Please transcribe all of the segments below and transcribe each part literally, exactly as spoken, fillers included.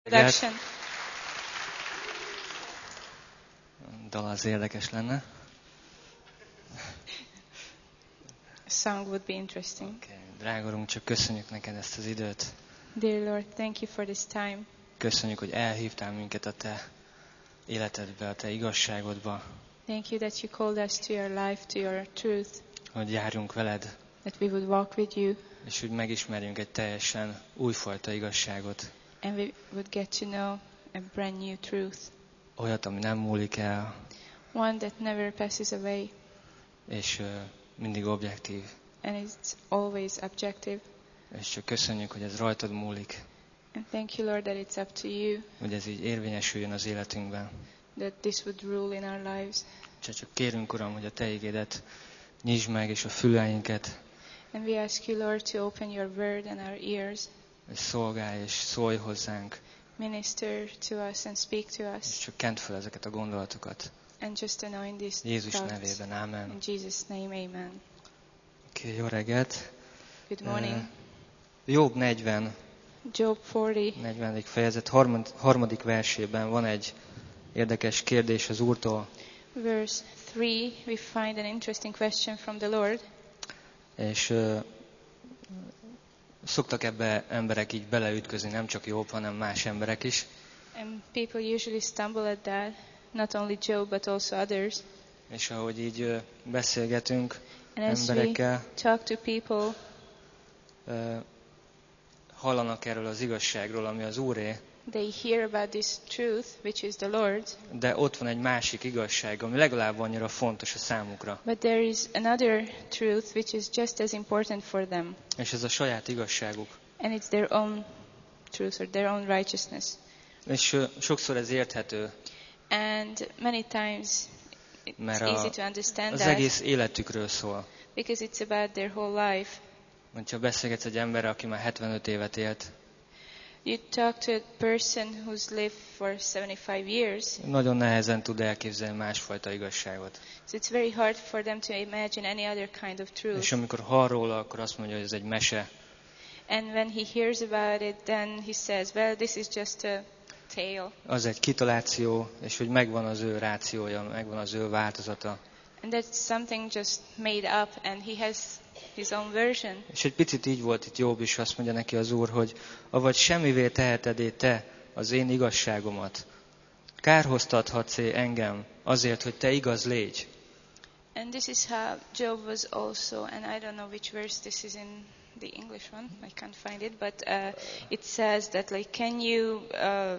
introduction. Dal az érdekes lenne. A song would be interesting. Okay. Drága Urunk, csak köszönjük neked ezt az időt. Dear Lord, thank you for this time. Köszönjük, hogy elhívtál minket a te életedbe, a te igazságodba. Thank you that you called us to your life, to your truth. Hogy járjunk veled. That we would walk with you. És hogy megismerjünk egy teljesen újfajta igazságot. And we would get to know a brand new truth. Olyat, ami nem múlik el. One that never passes away. És uh, mindig objektív. And it's always objective. És csak köszönjük, hogy ez rajtad múlik. And thank you, Lord, that it's up to you. Hogy ez így érvényesüljön az életünkben. That this would rule in our lives. Csak, csak kérünk, Uram, hogy a te igédet nyisd meg, és a füleinket. And we ask you, Lord, to open your word and our ears. És szolgálj, és szólj hozzánk. Minister to us and speak to us. És csak kent fel ezeket a gondolatokat. And just anoint these Jézus thoughts. nevében, amen. In Jesus' name, amen. Oké, okay, jó reggelt. Good morning. Uh, Jobb negyven, Job forty. negyvenedik fejezet harmad, harmadik versében van egy érdekes kérdés az Úrtól. Verse three, we find an interesting question from the Lord. És uh, szoktak ebbe emberek így beleütközni, nem csak Jobb, hanem más emberek is. And people usually stumble at that, not only Job, but also others. És ahogy így uh, beszélgetünk And as emberekkel, we talk to people, uh, hallanak erről az igazságról, ami az Úré, they hear about this truth, which is the Lord. de ott van egy másik igazság, ami legalább annyira fontos a számukra. But there is another truth which is just as important for them. És ez a saját igazságuk. And it's their own truth or their own righteousness. És uh, sokszor ez érthető, And many times it's mert easy a, to understand az that egész életükről szól. because it's about their whole life. Ha beszélgetsz egy emberre, aki már hetvenöt évet élt, You talk to a person who's lived for seventy-five years, nagyon nehezen tud elképzelni másfajta igazságot. so it's very hard for them to imagine any other kind of truth. És amikor hall róla, akkor azt mondja, hogy ez egy mese. And when he hears about it, then he says, well, this is just a tale. Az egy kitaláció, és hogy megvan az ő rációja, megvan az ő változata. And that's something just made up, and he has his own version. És egy picit így volt itt Jobb is, azt mondja neki az Úr, hogy avagy semmivé teheted te az én igazságomat. Kárhoztathatsz-e engem azért, hogy te igaz légy. And this is how Job was also, and I don't know which verse this is in the English one, I can't find it, but uh, it says that like, can you uh,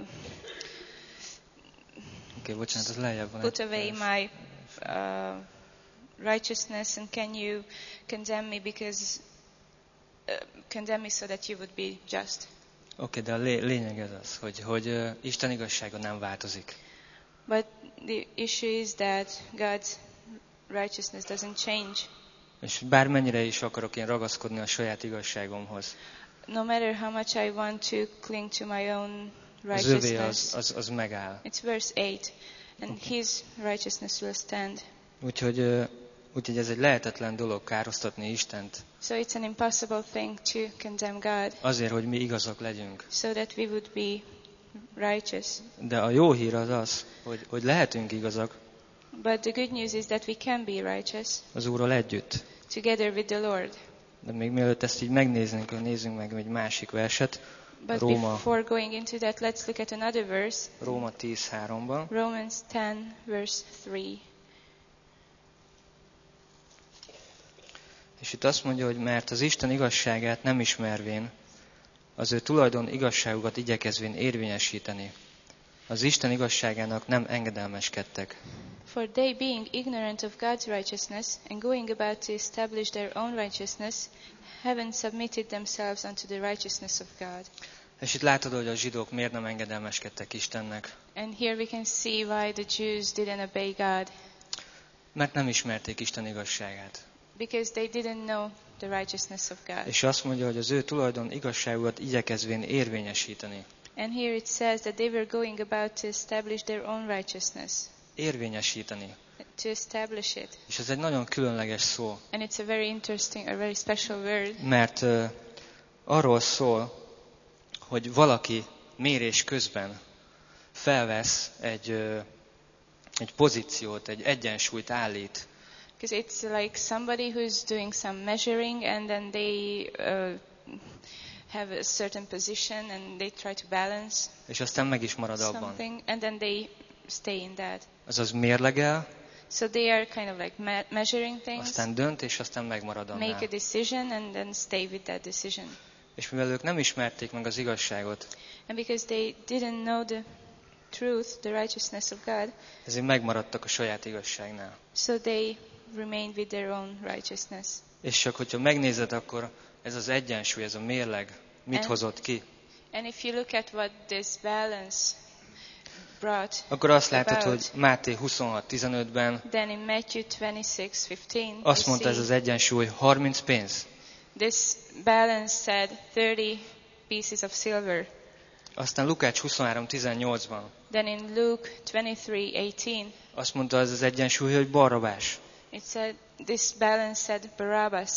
Oké, bocsánat, az lejjebb van. put away my uh, righteousness, and can you condemn me because uh, condemn me so that you would be just. Oké, de a lé- lényeg ez az, hogy, hogy uh, Isten igazsága nem változik. But the issue is that God's righteousness doesn't change. És bármennyire is akarok én ragaszkodni a saját igazságomhoz, No matter how much I want to cling to my own az övé righteousness. az, az, az megáll. It's verse eight. And his righteousness will stand. Úgyhogy, uh, úgyhogy ez egy lehetetlen dolog kárhoztatni Istent, So it's an impossible thing to condemn God, azért, hogy mi igazak legyünk. so that we would be righteous. De a jó hír az az, hogy, hogy lehetünk igazak But the good news is that we can be righteous az Úrral együtt. together with the Lord. De még mielőtt ezt így megnéznénk, nézzünk meg egy másik verset. But Róma, before going into that, let's look at another verse. Róma tíz háromban. Romans ten, verse three. És itt azt mondja, hogy mert az Isten igazságát nem ismervén, az ő tulajdon igazságukat igyekezvén érvényesíteni, az Isten igazságának nem engedelmeskedtek. For they, being ignorant of God's righteousness, and going about to establish their own righteousness, haven't submitted themselves unto the righteousness of God. És itt látod, hogy a zsidók miért nem engedelmeskedtek Istennek. And here we can see why the Jews didn't obey God. Mert nem ismerték Isten igazságát. Because they didn't know the righteousness of God. És azt mondja, hogy az ő tulajdon igazságukat igyekezvén érvényesíteni. And here it says that they were going about to establish their own righteousness. Érvényesíteni. To establish it. És ez egy nagyon különleges szó. And it's a very interesting, a very special word. Mert uh, arról szól, hogy valaki mérés közben felvesz egy, ö, egy pozíciót, egy egyensúlyt állít. Because it's like somebody who's doing some measuring and then they uh, have a certain position and they try to balance És aztán meg is marad abban. something and then they stay in that. Azaz mérlegel, So they are kind of like me- measuring things, aztán dönt, és aztán megmarad make annál. a decision and then stay with that decision. És mivel ők nem ismerték meg az igazságot, And because they didn't know the truth, the righteousness of God, ezért megmaradtak a saját igazságnál. so they remained with their own righteousness. És csak hogyha megnézed, akkor ez az egyensúly, ez a mérleg mit And- hozott ki? And if you look at what this balance brought, Akkor azt látod, about, hogy Máté huszonhat tizenötben then in Matthew twenty-six fifteen, azt we mondta ez see az egyensúly, harminc pénz. this balance said thirty pieces of silver. Aztán Lukács huszonhárom tizennyolcban Then in Luke twenty-three eighteen, azt mondta ez az egyensúly, hogy Barrabás. it said this balance said Barabbas,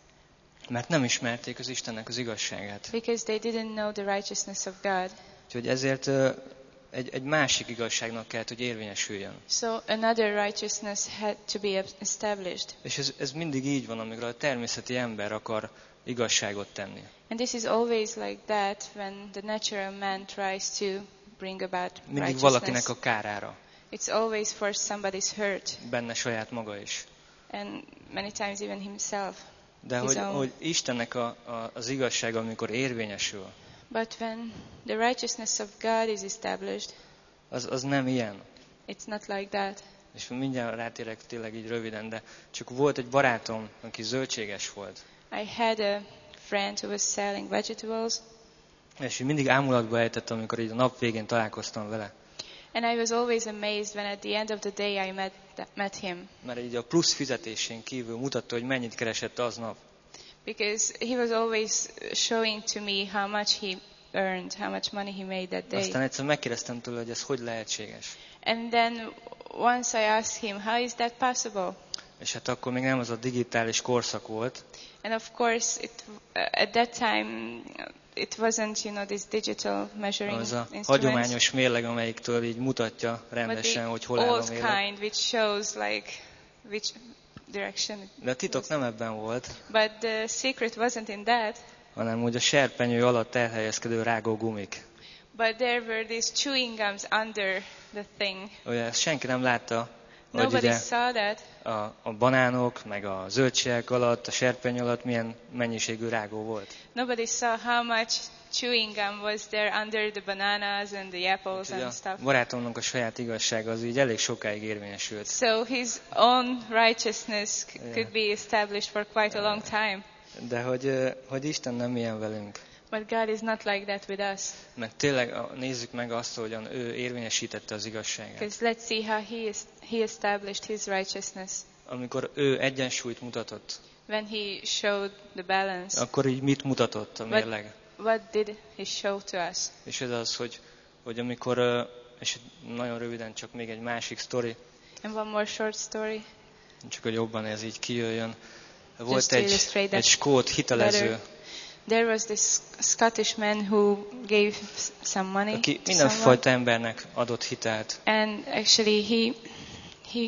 Mert nem ismerték az Istennek az igazságát. because they didn't know the righteousness of God. Úgyhogy ezért ö, egy, egy másik igazságnak kellett, hogy érvényesüljön. So another righteousness had to be established. És ez, ez mindig így van, amikor a természeti ember akar igazságot tenni. And this is always like that when the natural man tries to bring about Mindig righteousness. valakinek a kárára, It's always for somebody's hurt, benne saját maga is. and many times even himself. De His hogy, own. hogy Istennek a, a, az igazság, amikor érvényesül, But when the righteousness of God is established, az, az nem ilyen. it's not like that. És mindjárt rátérek tényleg így röviden, de csak volt egy barátom, aki zöldséges volt. I had a friend who was selling vegetables, És így mindig ámulatba ejtett, amikor így a nap végén találkoztam vele. and I was always amazed when at the end of the day I met, met him. Mert így a plusz fizetésén kívül mutatta, hogy mennyit keresett aznap. Because he was always showing to me how much he earned, how much money he made that day. Aztán egyszer megkérdeztem tőle, hogy ez hogy lehetséges. And then once I asked him, how is that possible? És hát akkor még nem az a digitális korszak volt, And of course, it, uh, at that time, it wasn't, you know, this digital measuring az a instruments, hagyományos mérleg, amelyiktől így mutatja but rendesen, the hogy hol áll a old mérleg. kind, which shows like which direction. it De a titok was. nem ebben volt, But the secret wasn't in that, hanem úgy a serpenyő alatt elhelyezkedő rágó gumik. but there were these chewing gums under the thing. Ugye ezt senki nem látta, hogy Nobody ugye saw that. a, a banánok, meg a zöldségek alatt, a serpenyő alatt milyen mennyiségű rágó volt. Nobody saw how much chewing gum was there under the bananas and the apples Ugye and a stuff. barátomnak a saját igazsága az így elég sokáig érvényesült. So his own righteousness c- could be established for quite a long time. De hogy, ö, hogy Isten nem ilyen velünk. But God is not like that with us. Mert tényleg a- nézzük meg azt, hogyan ő érvényesítette az igazságát. Because let's see how he, is, he established his righteousness. Amikor ő egyensúlyt mutatott, When he showed the balance, akkor így mit mutatott a But- mérleg? what did he show to us? És ez az, hogy, hogy amikor, ö, és nagyon röviden csak még egy másik sztori, And one more short story. csak hogy jobban ez így kijöjjön. Just Volt to egy, illustrate that egy skót hitelező, better. There was this Scottish man who gave s- some money aki to someone. mindenfajta embernek adott hitelt. And actually he, he,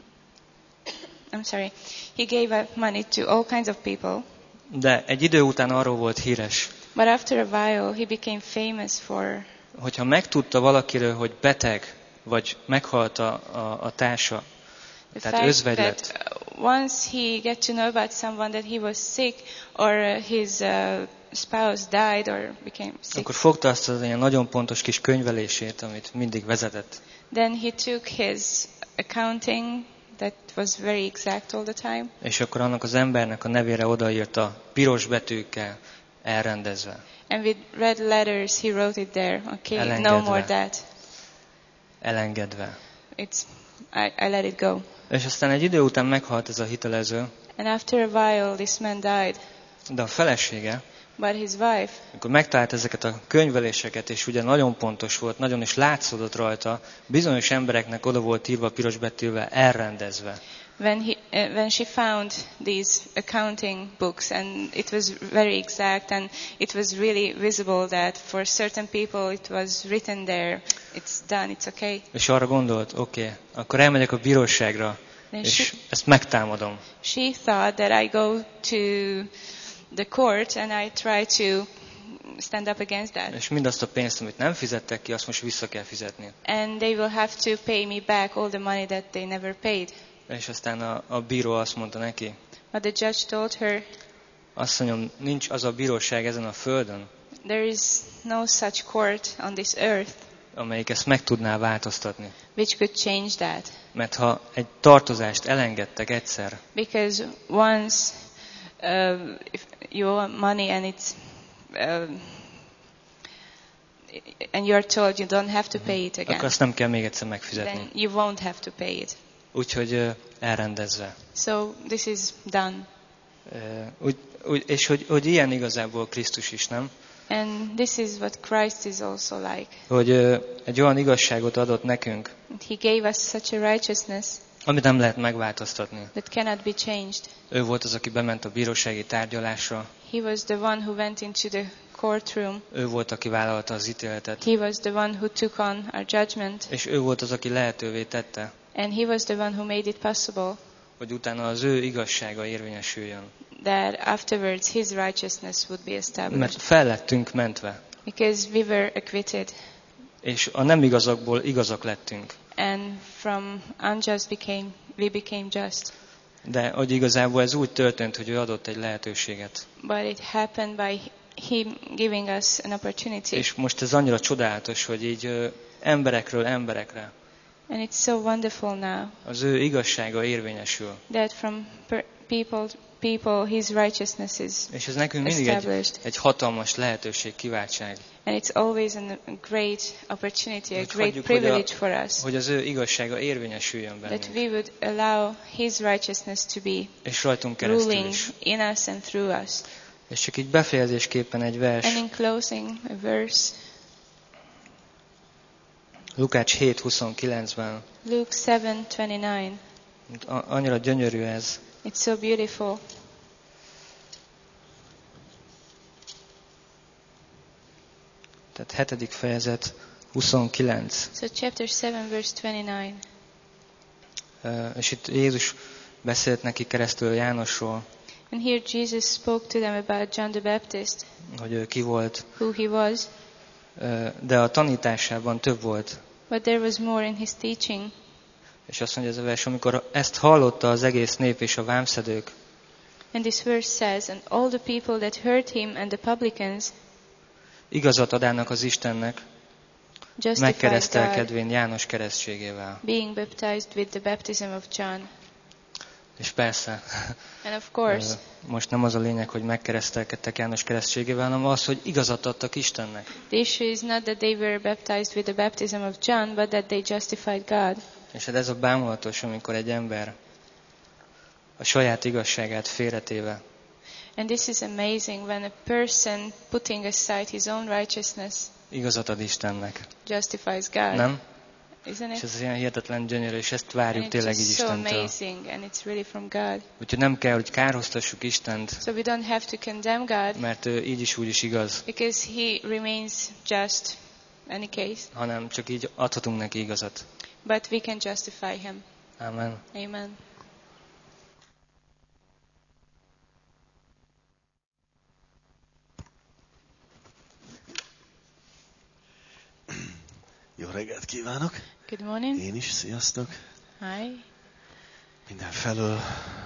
I'm sorry, he gave up money to all kinds of people. De egy idő után arról volt híres, But after a while he became famous for, hogyha megtudta valakiről, hogy beteg, vagy meghalt a, a, a társa, the tehát fact özvegy that lett, uh, once he get to know about someone that he was sick or uh, his uh, spouse died or became sick, akkor fogta azt az ilyen nagyon pontos kis könyvelését, amit mindig vezetett, then he took his accounting that was very exact all the time, és akkor annak az embernek a nevére odaírta piros betűkkel, elrendezve, and with red letters he wrote it there. Okay, no Elengedve. more that. elengedve. It's I, I let it go. És aztán egy idő után meghalt ez a hitelező, And after a while this man died, de a felesége, but his wife, amikor megtalált ezeket a könyveléseket, és ugye nagyon pontos volt, nagyon is látszódott rajta, bizonyos embereknek oda volt írva piros betűvel elrendezve. when he uh, when she found these accounting books, and it was very exact, and it was really visible that for certain people it was written there, it's done, it's okay. És arra gondolt, oké, okay, akkor elmegyek a bíróságra, Then és she, ezt megtámadom. she thought that I go to the court and I try to stand up against that. És mindazt a pénzt, amit nem fizettek ki, azt most vissza kell fizetni. And they will have to pay me back all the money that they never paid. És aztán a, a bíró azt mondta neki, But the judge told her, asszonyom, nincs az a bíróság ezen a földön, there is no such court on this earth amelyik ezt meg tudná változtatni. which could change that. Mert ha egy tartozást elengedtek egyszer, Because once uh, if you owe money and it's uh, and you're told you don't have to pay it akkor again, azt nem kell még egyszer megfizetni. then you won't have to pay it. Úgyhogy uh, elrendezve. So this is done. Uh, úgy, úgy, és hogy, hogy ilyen igazából Krisztus is, nem? And this is what Christ is also like. Hogy uh, egy olyan igazságot adott nekünk, He gave us such a righteousness amit nem lehet megváltoztatni. that cannot be changed. Ő volt az, aki bement a bírósági tárgyalásra, He was the one who went into the courtroom. ő volt, aki vállalta az ítéletet, He was the one who took on our judgment. és ő volt az, aki lehetővé tette, And he was the one who made it possible hogy utána az ő igazsága érvényesüljön. that afterwards his righteousness would be Mert established. fel lettünk mentve, Because we were acquitted. és a nem igazakból igazak lettünk. And from unjust became, we became just. De hogy igazából ez úgy történt, hogy ő adott egy lehetőséget. But it happened by him giving us an opportunity. És most ez annyira csodálatos, hogy így ö, emberekről emberekre And it's so wonderful now az ő igazsága érvényesül. that from per- people people his righteousness is És ez nekünk mindig egy, established. egy hatalmas lehetőség, kiváltság, And it's always a great opportunity, a Hogy great hagyjuk, hogy a- privilege for us hogy az ő igazsága érvényesüljön that bennünk. we would allow his righteousness to be És rajtunk keresztül ruling is. in us and through us. És csak így befejezésképpen egy vers, And in closing, a verse, Lukács hét huszonkilencben, Luke seven twenty-nine. a- annyira gyönyörű ez. It's so beautiful. Tehát hetedik fejezet, huszonkilenc. So chapter seven, verse twenty-nine. Ö, És itt Jézus beszélt neki keresztül Jánosról, And here Jesus spoke to them about John the Baptist, hogy ő ki volt, who he was, Ö, de a tanításában több volt. but there was more in his teaching. És azt mondja ez a vers, amikor ezt hallotta az egész nép és a vámszedők, And this verse says, and all the people that heard him and the publicans igazat adának az Istennek, justified God, megkeresztelkedvén János keresztségével. being baptized with the baptism of John. És persze, And of course, ö, most nem az a lényeg, hogy megkeresztelkedtek János keresztségével, hanem az, hogy igazat adtak Istennek. the issue is not that they were baptized with the baptism of John, but that they justified God. És hát ez a bámulatos, amikor egy ember a saját igazságát félretéve And this is amazing when a person putting aside his own righteousness igazat ad Istennek. justifies God. Nem? Isn't És it? ez ilyen hihetetlen gyönyörű, és ezt And várjuk it's tényleg just így so Istentől. amazing, and it's really from God. Úgyhogy nem kell, hogy kárhoztassuk Istent, So we don't have to condemn God mert ő így is úgy is igaz, because he remains just any case, hanem csak így adhatunk neki igazat. but we can justify him. Amen. Amen. Jó reggelt kívánok! Good morning. Én is, sziasztok! Hi. Mindenfelől.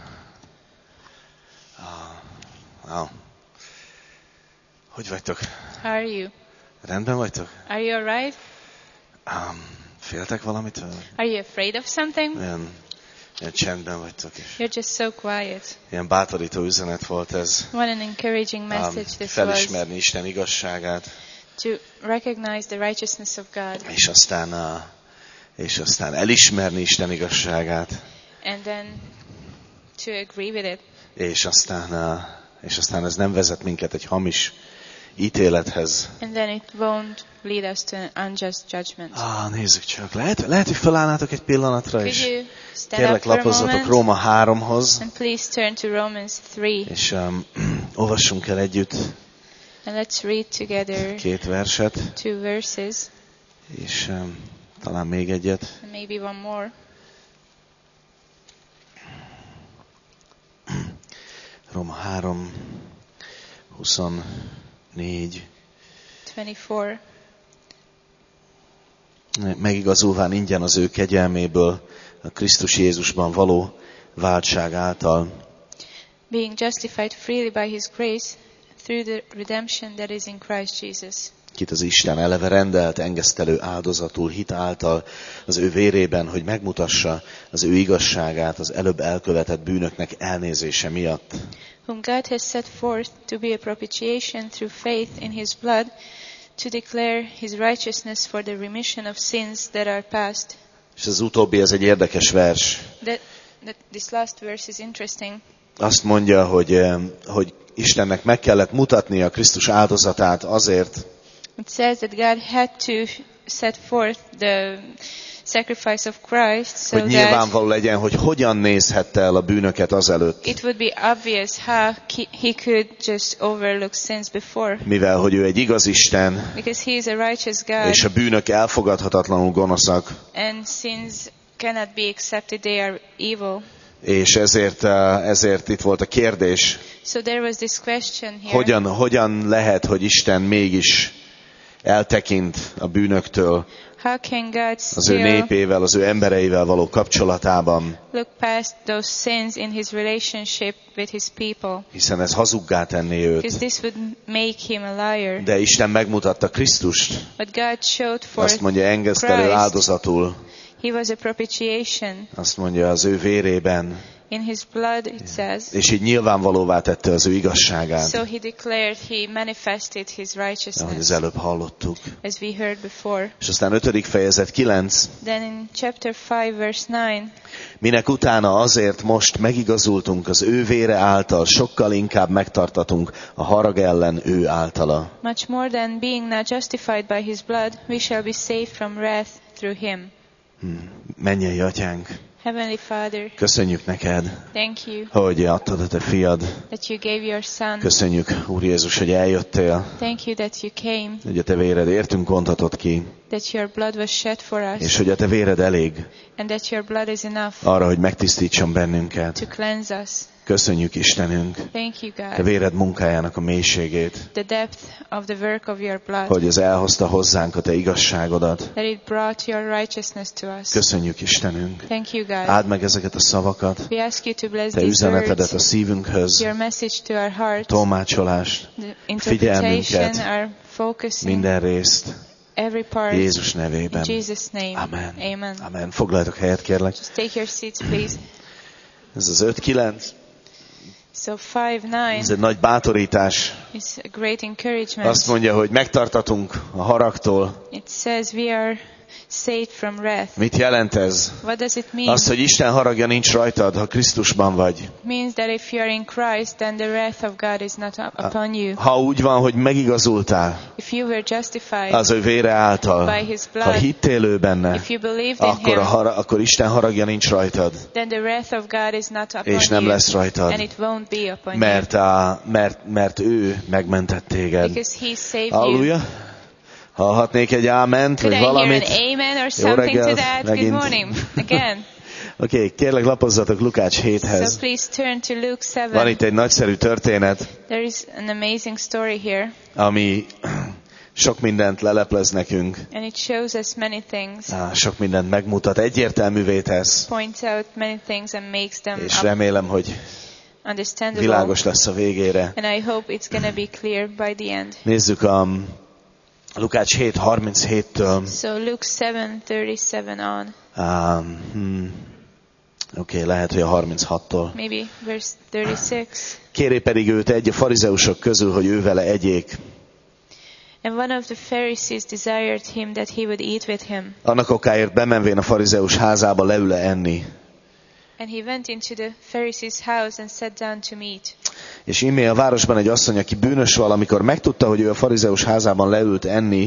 Ah, ah. Hogy vagytok? How are you? Rendben vagytok? Are you alright? Um, féltek valamitől? Are you afraid of something? Ilyen, ilyen csendben vagytok is. You're just so quiet. Ilyen bátorító üzenet volt ez. What an encouraging message Um, this was, felismerni Isten igazságát, to recognize the righteousness of God és aztán, uh, és aztán elismerni Isten igazságát, and then to agree with it. és aztán, uh, és aztán ez nem vezet minket egy hamis ítélethez. And then it won't lead us to an unjust judgment. Ah, nézzük csak. Lehet, lehet, hogy felállnátok egy pillanatra, Could és you stand kérlek up for a lapozzatok moment? Róma háromhoz, And please turn to Romans three. és um, olvassunk el együtt And let's read together két verset, two verses. és um, talán még egyet. And maybe one more. Róma három, huszonnégy. twenty-four. Megigazulván ingyen az ő kegyelméből, a Krisztus Jézusban való váltság által, Being justified freely by his grace through the redemption that is in Christ Jesus. kit az Isten eleve rendelt engesztelő áldozatul hit által az ő vérében, hogy megmutassa az ő igazságát az előbb elkövetett bűnöknek elnézése miatt. Whom God has set forth to be a propitiation through faith in his blood, to declare his righteousness for the remission of sins that are past. És az utóbbi, ez egy érdekes vers. That, that this last verse is interesting. Azt mondja, hogy, hogy Istennek meg kellett mutatnia Krisztus áldozatát azért, It says that God had to set forth the sacrifice of Christ so hogy that nyilvánvaló legyen, hogy hogyan nézhette el a bűnöket azelőtt. it would be obvious how he could just overlook sins before. Mivel, hogy ő egy igaz Isten, Because he is a righteous God, és a bűnök elfogadhatatlanul gonoszak, and sins cannot be accepted, they are evil. és ezért, ezért itt volt a kérdés, So there was this question here. hogyan, hogyan lehet, hogy Isten mégis eltekint a bűnöktől How can God az ő still népével, az ő embereivel való kapcsolatában, look past those sins in his relationship with his people? hiszen ez hazuggá tenné őt. Because this would make him a liar. De Isten megmutatta Krisztust, But God showed azt forth mondja engesztelő Christ. áldozatul, He was a propitiation. azt mondja az ő vérében, In his blood, it says. és így nyilvánvalóvá tette az ő igazságát, So he declared, he manifested his ahogy righteousness, az előbb hallottuk. as we heard before. És aztán ötödik fejezet kilenc, Then in chapter five, verse nine, minek utána azért most megigazultunk az ő vére által, sokkal inkább megtartatunk a harag ellen ő általa. much more than being now justified by his blood, we shall be saved from wrath through him. Mennyei atyánk, Heavenly Father, köszönjük neked, thank you hogy adtad a te fiad. that you gave your Son. Köszönjük, Úr Jézus, hogy eljöttél, Thank you that you came, hogy a te véred értünk kontatott ki, that your blood was shed for és us, hogy a te véred elég and that your blood is enough arra, hogy megtisztítson bennünket. to cleanse us. Köszönjük, Istenünk, Thank you, te God, véred munkájának a mélységét, the depth of the work of your blood, hogy ez elhozta hozzánk a te igazságodat. that it brought your righteousness to us. Köszönjük, Istenünk. Thank you, God. Áld meg ezeket a szavakat, We ask you to bless te these üzenetedet a words, szívünkhöz, your message to our hearts, tolmácsolást, the interpretation, figyelmünket, our focusing, minden részt, every part, Jézus in nevében. Jesus' name. Amen. Amen. Amen. Foglaljatok helyet, kérlek. Just take your seats, please. Ez az öt kilenc. So five nine Ez egy nagy bátorítás. is a great encouragement. Azt mondja, hogy megtartatunk a haragtól. It says we are saved from wrath. Mit jelent ez? What does it mean? Az, hogy Isten haragja nincs rajtad, ha Krisztusban vagy. It means that if you are in Christ, then the wrath of God is not up- upon you. Ha úgy van, hogy megigazultál If you were justified az ő vére által, by his blood, ha hittél ő benne, if you believed in akkor, a him, hara, akkor Isten haragja nincs rajtad, then the wrath of God is not upon és nem you, lesz rajtad, and it won't be upon mert, a, mert, mert ő megmentett you, téged. because he saved you. Halleluja! Hallhatnék egy áment, Could vagy I hear an valamit? amen or Jó something to reggelt, that? Good megint. morning. Again. Oké, okay, kérlek lapozzatok Lukács So héthez. please turn to Luke Van seven. itt egy nagyszerű történet, There is an amazing story here, ami sok mindent leleplez nekünk, and it shows us many things, Á, sok mindent megmutat, egyértelművé tesz, points out many things and makes them és up- remélem, hogy understandable. világos lesz a végére. And I hope it's going to be clear by the end. Nézzük a Lukács hét harminchettől. So Luke seven thirty-seven on, Um, hmm, Oké, okay, lehet, hogy a harminchattól. maybe verse thirty-six. Kéré pedig őt egy a farizeusok közül, hogy ő vele egyék. And one of the Pharisees desired him that he would eat with him. Annak okáért bemenvén a farizeus házába leül-e enni. And he went into the Pharisee's house and sat down to meat. És íme a városban egy asszony, aki bűnös valamikor megtudta, hogy ő a farizeus házában leült enni,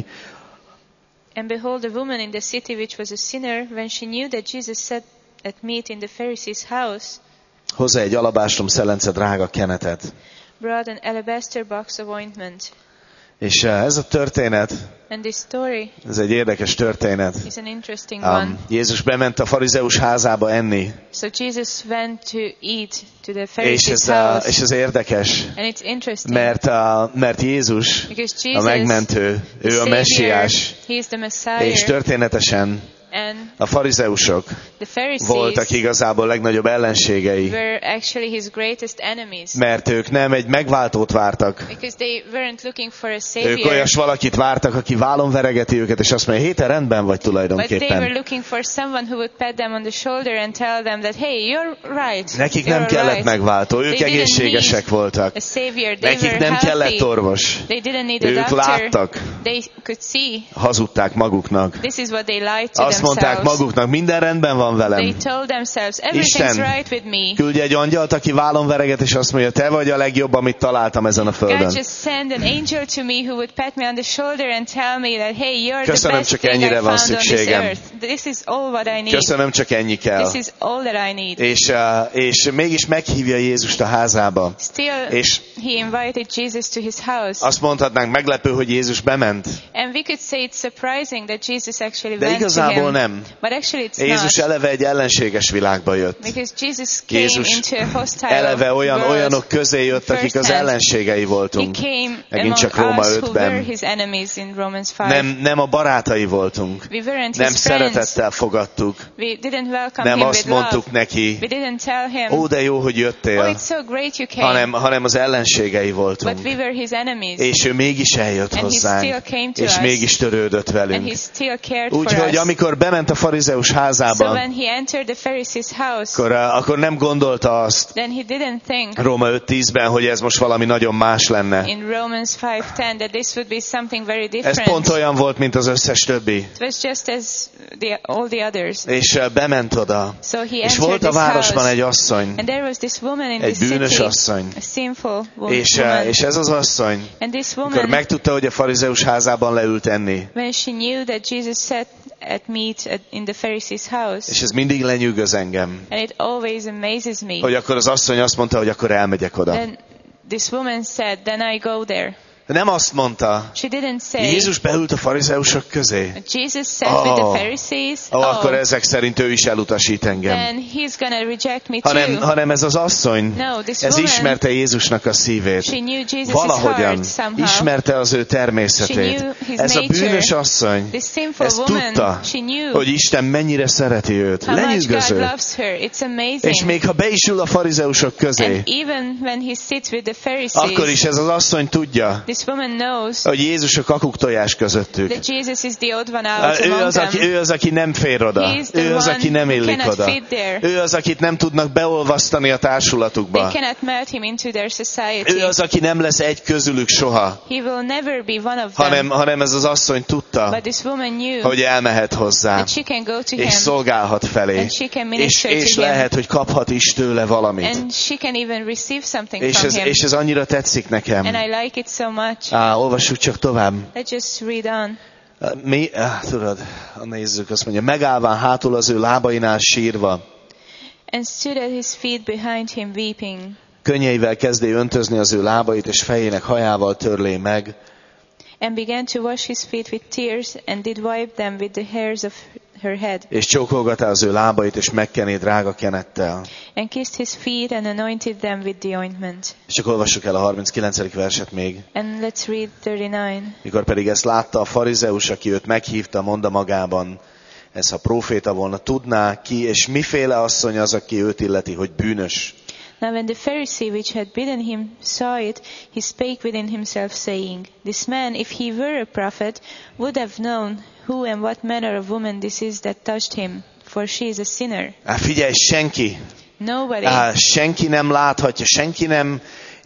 And behold, a woman in the city which was a sinner, when she knew that Jesus sat at meat in the Pharisee's house, hozzá egy alabástrom szelence drága kenetet. brought an alabaster box of ointment. És ez a történet, And this story ez egy érdekes történet. is an interesting one. Um, Jézus bement a farizeus házába enni, So Jesus went to eat to the és Pharisee's ez, uh, house. és ez érdekes, And it's interesting mert, uh, mert Jézus because a Jesus, megmentő, the ő a Savior, messiás, he is the Messiah, és történetesen and a farizeusok the Pharisees voltak igazából legnagyobb ellenségei, were actually his greatest enemies. mert ők nem egy megváltót vártak. Because they weren't looking for a Ők savior, olyas valakit vártak, aki vállon veregeti őket, és azt mondja, hé, te rendben vagy but they were tulajdonképpen. looking for someone who would pat them on the shoulder and tell them that, hey, you're right. Nekik you're nem kellett right. megváltó, ők They didn't egészségesek need voltak. a savior. They Nekik were nem kellett healthy. orvos. They didn't need a Ők doctor. láttak, They could see. hazudták maguknak. This is what they lied to Azt mondták themselves. maguknak, minden rendben van They velem. told themselves, everything's Isten right with me. küldje egy angyalt, aki vállon vereget, és azt mondja, te vagy a legjobb, amit találtam ezen a God földön. just send an angel to me who would pat me on the shoulder and tell me that, hey, you're the Köszönöm, best csak thing I ennyire van found on this szükségem. earth. This is all what I need. Köszönöm, csak ennyi kell. This is all that I need. És, uh, és mégis meghívja Jézust a házába. Still, És he invited Jesus to his house. azt mondhatnánk, meglepő, hogy Jézus bement. And we could say it's surprising that Jesus actually De went to igazából him. nem. But actually it's Jézus not. eleve egy ellenséges világba jött. Because Jesus came Jézus into a hostile eleve olyan, world. olyanok közé jött, akik az firsthand. ellenségei He voltunk. came Megint csak among Róma us who were ötben. his enemies in Romans five. Nem, nem a barátai voltunk. We weren't Nem his friends. szeretettel fogadtuk. We didn't welcome Nem him azt with love. mondtuk neki, We didn't tell him, ó, de jó, hogy oh, jöttél, it's so great you came. hanem, hanem az ellenségei But voltunk. we were his enemies. És ő mégis eljött And he still hozzánk, came to és us. mégis törődött And he velünk. still cared for Úgyhogy us. amikor bement a farizeus So házába, when he entered the Pharisee's house, akkor, akkor nem gondolta azt then he didn't think Róma öt tízben, hogy ez most valami nagyon más lenne. in Romans five ten that this would be something very Ez different. pont olyan volt, mint az összes többi. It was just as the, all the others. És uh, bement oda. So he És entered volt a this városban house. egy asszony, And there was this woman in egy this bűnös city, asszony. a sinful wo- És, woman. uh, és ez az asszony, And this amikor woman, megtudta, hogy a farizeus házában leült enni, when she knew that Jesus sat at meat at, in the Pharisee's house, és ez mindig lenyűgöz engem, and it always amazes me, hogy akkor az asszony azt mondta, hogy akkor elmegyek oda. then this woman said, then I go there. De nem azt mondta, She didn't say, Jézus beült a farizeusok közé. Jesus sat with the Oh. Pharisees, Ó, oh, akkor ezek szerint ő is elutasít engem. then he's gonna reject me too. Hanem, hanem ez az asszony, No, this ez woman, ismerte Jézusnak a szívét. she knew Jesus' Valahogyan heart somehow. ismerte az ő She természetét. knew his Ez a nature. bűnös asszony, This sinful ez woman, tudta, she knew hogy Isten mennyire szereti őt. how much God Lenyűgöző. loves her. It's amazing. És még ha be is ül a farizeusok közé, And even when he sits with the Pharisees, akkor is ez az asszony tudja, this woman knows hogy Jézus a kakuk tojás közöttük. that Jesus is the odd one out Ő among az, aki, them. ő az, aki nem fér oda. He is the Ő az, one aki nem who illik cannot oda. fit there. Ő az, akit nem tudnak beolvasztani a társulatukba. They cannot melt him into their society. Ő az, aki nem lesz egy közülük soha, He will never be one of them. hanem, hanem ez az asszony tudta, But this woman knew hogy elmehet hozzá, that she can go to és him szolgálhat felé, and she can és, minister és to him. lehet, hogy kaphat is tőle valamit. And she can even receive something És from ez, him. és ez annyira tetszik nekem. And I like it so much. Á, olvassuk csak tovább. Let's just read on. Mi, ah, tudod, nézzük, azt mondja, megállván hátul az ő lábainál sírva, And stood at his feet behind him weeping. könnyeivel kezdé öntözni az ő lábait, és fejének hajával törlé meg, And began to wash his feet with tears, and did wipe them with the hairs of her head. és csókolgatá az ő lábait, és megkené drága kenettel. And kissed his feet, and anointed them with the ointment. És csak olvassuk el a harminckilencedik verset még. And let's read thirty-nine. Mikor pedig ezt látta a farizeus, aki őt meghívta, mondta magában, ez ha próféta volna, tudná ki, és miféle asszony az, aki őt illeti, hogy bűnös. Now when the Pharisee which had bidden him saw it, he spake within himself, saying, This man, if he were a prophet, would have known who and what manner of woman this is that touched him, for she is a sinner. Á, figyelj, senki, Nobody, á, senki nem láthatja, senki nem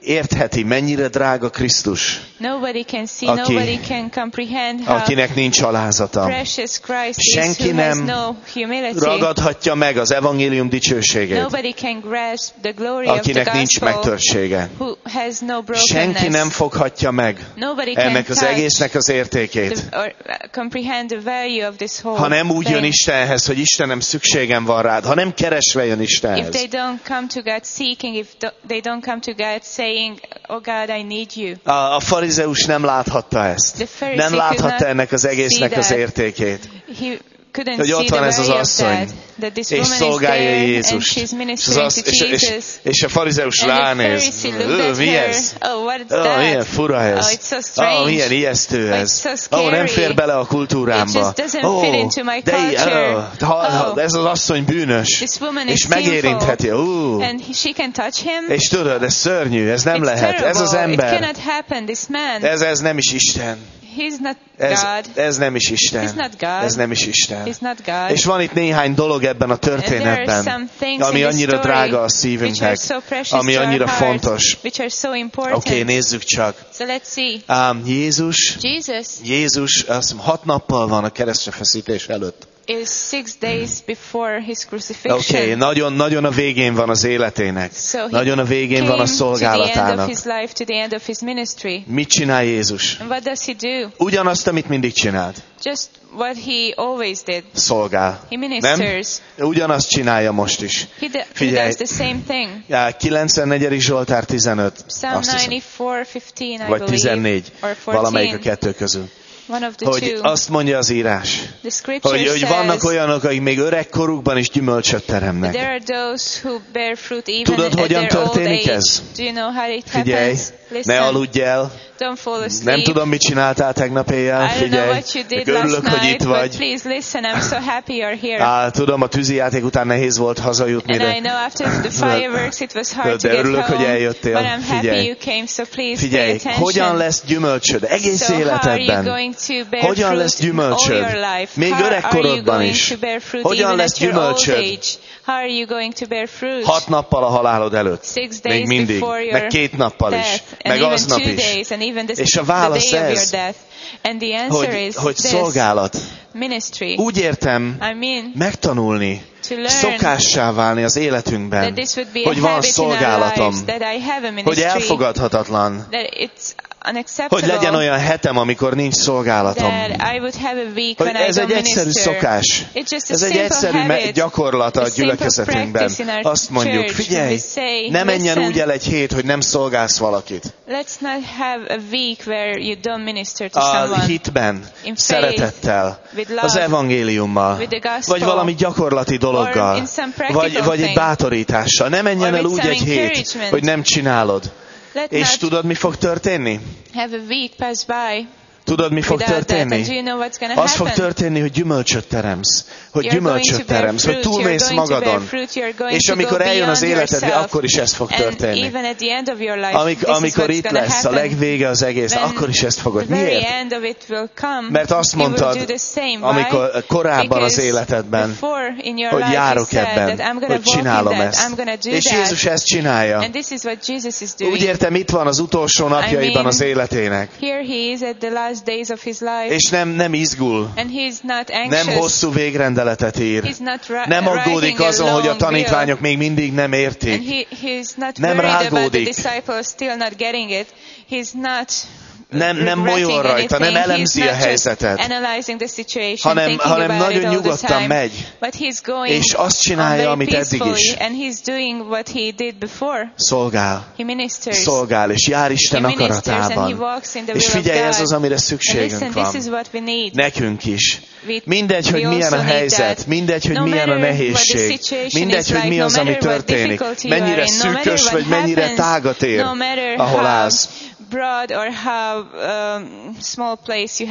értheti, mennyire drága Krisztus, Nobody can see, Aki- nobody can comprehend how akinek nincs alázata. precious Christ Senki is, who has nem no humility. Ragadhatja meg az evangélium dicsőségét, Nobody can grasp the glory of akinek the nincs gospel megtörtsége. who has no Senki brokenness. nem foghatja meg Nobody can ennek az touch egésznek az értékét. the, or uh, comprehend the value of this whole Ha nem úgy jön thing. Istenhez, hogy Istenem, szükségem van rád, ha nem keresve jön If Istenhez. they don't come to God seeking, if do, they don't come to God saying, "Oh God, I need you." A, a farizeus nem láthatta ezt. The Pharisee Nem láthatta could ennek az not egésznek see az that. értékét. He couldn't Hogy see ott the van ez az value of asszony, that. That this és woman is szolgálja there and Jézust. she's És, az ministering az, to és, és, Jesus. és a farizeus And the ránéz. Pharisee Ő, looked at mi her. ez? Oh, what is Ó, that? milyen fura ez. Oh, it's so strange. Ó, milyen ijesztő Oh, ez. it's so Ó, nem scary. fér bele a kultúrámba. It just doesn't Ó, fit into my de í- culture. ó, ha, ha, Oh. ez az asszony bűnös. This woman És is megérintheti. sinful. Ú. And he, she can touch him. És tudod, ez szörnyű, ez nem It's lehet. Ez az terrible. It ember. cannot happen. This man, Ez, ez nem is Isten. he's not Ez, God. ez nem is Isten. He's not God. Ez nem is Isten. He's not God. És van itt néhány dolog ebben a And there are történetben, some things ami in the annyira story drága a which are szívünknek, so precious ami to our annyira hearts, fontos. which are so important. Oké, okay, nézzük csak. So let's see. Um, Jézus, Jesus Jézus azt hiszem, hat nappal van a keresztre feszítés előtt. is six days before his crucifixion. Oké, okay, nagyon, nagyon a végén van az életének. So he Nagyon a végén van a came to the end of szolgálatának. his life, to the end of his ministry. Mit csinál Jézus? And what does he do? Ugyanazt, amit mindig csinált. Just what he always did. Szolgál. He Nem? ministers. Ugyanazt csinálja most is. He, d- he Figyelj. does the same thing. Já, kilencvennegyedik Zsoltár tizenöt. Psalm Azt hiszem. ninety-four fifteen, I Vagy believe. tizennégy. Or Valamelyik a fourteen. kettő közül. One of the Hogy two. azt mondja az írás, The scripture hogy, hogy says vannak olyanok, akik még öreg korukban is gyümölcsöt teremnek. there are those who bear fruit even Tudod, at hogyan their old történik age. ez? Do you know how it Figyelj, happens? ne Listen, aludj el. don't fall asleep. Nem tudom, mit csináltál tegnap éjjel. I don't know Figyelj, what you did örülök, last hogy night, itt but vagy. please listen, I'm so happy you're here. Á, tudom, a tűzijáték után nehéz volt hazajutni, And I de, know after the fireworks it was hard de to get örülök, hogy home, eljöttél. but I'm happy Figyelj. you came, so please pay figyelj, attention. hogyan lesz gyümölcsöd egész So how are you életedben? going to bear Hogyan fruit lesz all gyümölcsöd? your life? Még How öreg are you korodban going is. to bear fruit Hogyan even lesz at your old gyümölcsöd? age? How are you going to bear fruit? Hat nappal a halálod előtt. Six Még days mindig. before your Meg két nappal is. death, and Meg even aznap two is. days, and even the, És a the válasz day of your ez, death. And the answer Hogy, is hogy this: szolgálat. ministry. Úgy értem, I mean, megtanulni, to learn szokássá válni az that életünkben, this would be a hogy van habit in our szolgálatom, lives, that I have a hogy ministry, elfogadhatatlan, that it's hogy unacceptable, legyen olyan hetem, amikor nincs szolgálatom. that I would have a week Hogy when I ez egy don't egyszerű minister. szokás. It's just a Ez egy simple egyszerű habit, me- gyakorlat a a simple gyülekezetünkben. practice in our Azt mondjuk, church. figyelj, We say, ne menjen listen, úgy el egy hét, hogy nem szolgálsz valakit. let's not have a week where you don't minister to A someone. hitben, In faith, szeretettel, with love, az evangéliummal, with the gospel, vagy valami gyakorlati or dologgal, in some practical vagy, vagy egy thing, bátorítással. Ne menjen or el with úgy some egy hét, encouragement. hogy nem csinálod. Let És not tudod, mi fog történni? have a week pass by Tudod, mi fog without that. And do történni? you know what's going to Az fog happen? történni, hogy gyümölcsöt teremsz. Hogy You're going to gyümölcsöt bear teremsz, hogy fruit, you're túlmész going to bear magadon. fruit, you're going És to amikor go eljön az beyond életedre, yourself. akkor is ez fog And történni. even at the end of your life, Amik, this is amikor what's itt going to lesz a happen. legvége az egész, When akkor is ezt fogod. the very Miért? end of it will come, Mert azt you will mondtad, do the same, amikor right? korábban az Because életedben, before in your hogy life you járok said ebben, that I'm going hogy to walk in csinálom that, ezt. I'm going to do És that. Jézus ezt csinálja. And this is what Jesus is doing. Úgy értem, itt van az utolsó napjaiban I mean, az életének. Here he is at the last days of his life, És nem, nem izgul. and he's not anxious. Nem hosszú végrendeletet ír. He's not ri- Nem aggódik writing a azon, hogy a long tanítványok bill. még mindig nem And értik. he, he's not Nem worried about the rágódik. disciples still not getting it. He's not Nem, nem regretting molyol rajta, nem anything. elemzi He's a not just helyzetet, analyzing the situation, hanem, thinking hanem about it nagyon all the nyugodtan time. megy, But he's going és azt on csinálja, very amit eddig peacefully, is. and he's doing what he did before. Szolgál, He ministers. szolgál, és jár Isten He ministers and he akaratában. walks in the És will of figyelj, God. ez az, amire And szükségünk listen, van. this is what we need. Nekünk is. We, Mindegy, hogy we milyen also a need helyzet, that. mindegy, hogy No milyen a matter what the nehézség, situation mindegy, is hogy like, mi no az, ami matter what történik, difficulty you are mennyire in, no matter szűkös, what vagy mennyire happens, tágat ér, no matter ahol how állsz. broad or how um, small place you have.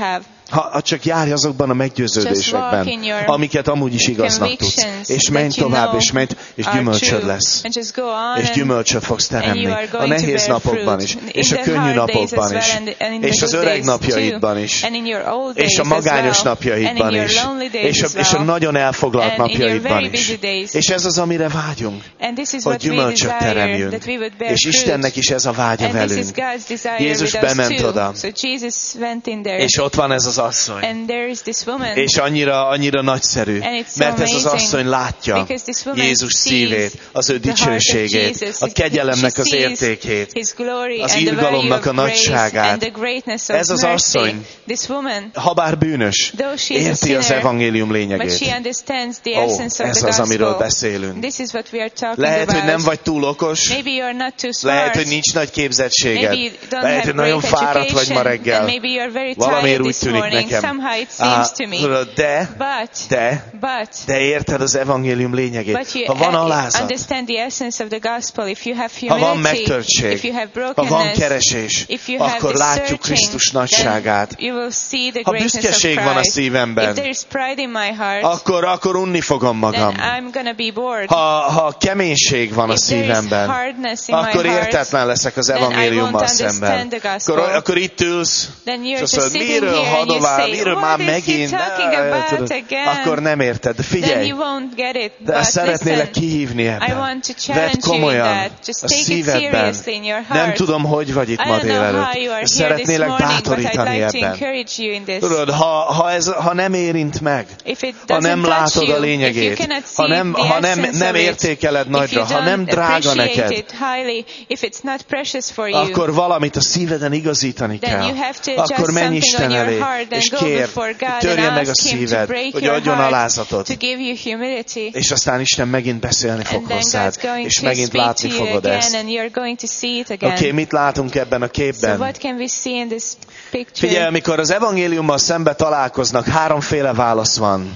Ha, ha csak járj azokban a meggyőződésekben, amiket amúgy is igaznak tudsz. És menj tovább, és menj, és gyümölcsöd lesz. És gyümölcsöt fogsz teremni. A nehéz napokban is, és a könnyű napokban is, és az öreg napjaidban is, és a magányos napjaidban is, és a, és a nagyon elfoglalt napjaidban is. És ez az, amire vágyunk, hogy gyümölcsöt teremjünk. És Istennek is ez a vágya velünk. Jézus bement oda, és ott van ez az asszony. És annyira, annyira nagyszerű, mert ez az asszony látja Jézus szívét, az ő dicsőségét, a kegyelemnek az értékét, az irgalomnak a nagyságát. Ez az asszony, habár bűnös, érti az evangélium lényegét. Ó, ez az, amiről beszélünk. Lehet, hogy nem vagy túl okos, lehet, hogy nincs nagy képzettséged, lehet, hogy nagyon fáradt vagy ma reggel. Valamiért úgy tűnik nekem. Ah, de, de, de érted az evangélium lényegét. Ha van alázat, ha van megtörtség, ha van keresés, akkor látjuk Krisztus nagyságát. Ha büszkeség van a szívemben, akkor, akkor unni fogom magam. Ha, ha keménység van a szívemben, akkor értetlen leszek az evangéliummal szemben. Akkor, akkor itt ülsz, és azt mondod, miről hadovál, miről már megint, ne, tudod, akkor nem érted. De figyelj, de szeretnélek kihívni ebben. Vedd komolyan a szívedben. Nem tudom, hogy vagy itt ma délelőtt. Szeretnélek bátorítani ebben. Tudod, ha, ha, ez, ha nem érint meg, ha nem látod a lényegét, ha nem, ha nem, nem értékeled nagyra, ha nem drága neked, akkor valamit a szíveden igazítani kell. Akkor menj Isten elé, és kér, hogy törje meg a szíved, hogy adjon alázatot. És aztán Isten megint beszélni fog hozzád, és megint látni fogod ezt. Oké, okay, mit látunk ebben a képben? Figyelj, amikor az evangéliummal szembe találkoznak, háromféle válasz van.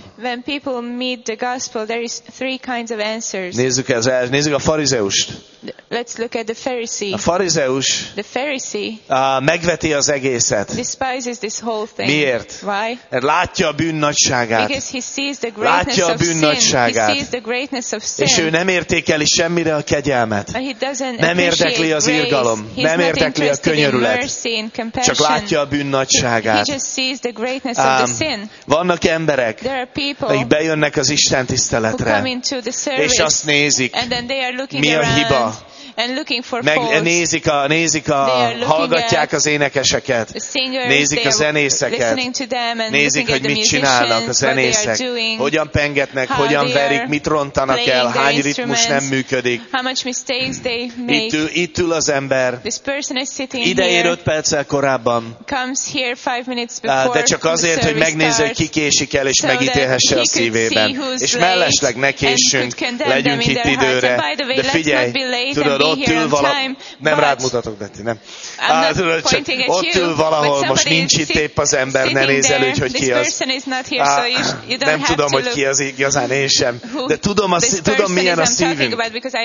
Nézzük, ez, nézzük a farizeust. Let's look at the Pharisee. A farizeus the Pharisee uh, megveti az egészet. Despises this whole thing. Miért? Why? Mert látja a bűn nagyságát. Because he sees the greatness látja a of bűn sin. nagyságát. He sees the greatness of sin. És ő nem értékeli semmire a kegyelmet. But he doesn't nem érdekli az irgalom. He's nem érdekli a könyörület. Csak látja a bűn nagyságát. He just sees the greatness um, of the sin. Vannak emberek, akik bejönnek az Isten tiszteletre, és azt nézik, mi a hiba. Meg nézik a, nézik a, hallgatják az énekeseket, nézik a zenészeket, nézik, hogy mit csinálnak a zenészek, hogyan pengetnek, hogyan verik, mit rontanak el, hány ritmus nem működik. Itt ül, itt ül az ember, ide ér öt perccel korábban, de csak azért, hogy megnézze, hogy ki késik el, és megítélhesse a szívében. És mellesleg ne késsünk, legyünk itt időre, de figyelj, tudod, ott ül valahol, nem rád mutatok, Betty, nem. Á, tudod, csak ott ül valahol, most nincs itt épp az ember, ne nézz elő, hogy ki az. Á, nem tudom, hogy ki az igazán, én sem. De tudom, a, tudom milyen a szívünk.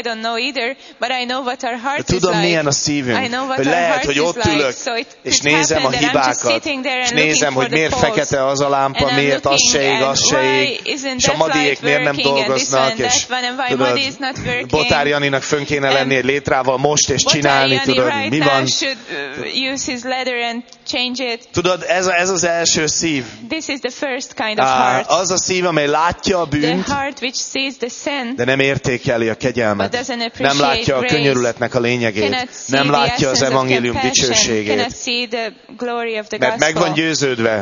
Tudom, milyen a szívünk. Hogy lehet, hogy ott ülök, és nézem a hibákat, és nézem, hogy miért fekete az a lámpa, miért az se ég, az se ég, és a Madiék miért nem dolgoznak, és tudod, Botár Janinak fönn kéne lenni egy létrával most, és csinálni, tudod, mi van. Tudod, ez, a, ez az első szív. Á, az a szív, amely látja a bűnt, de nem értékeli a kegyelmet. Nem látja a könyörületnek a lényegét. Nem látja az evangélium dicsőségét. Mert meg van győződve.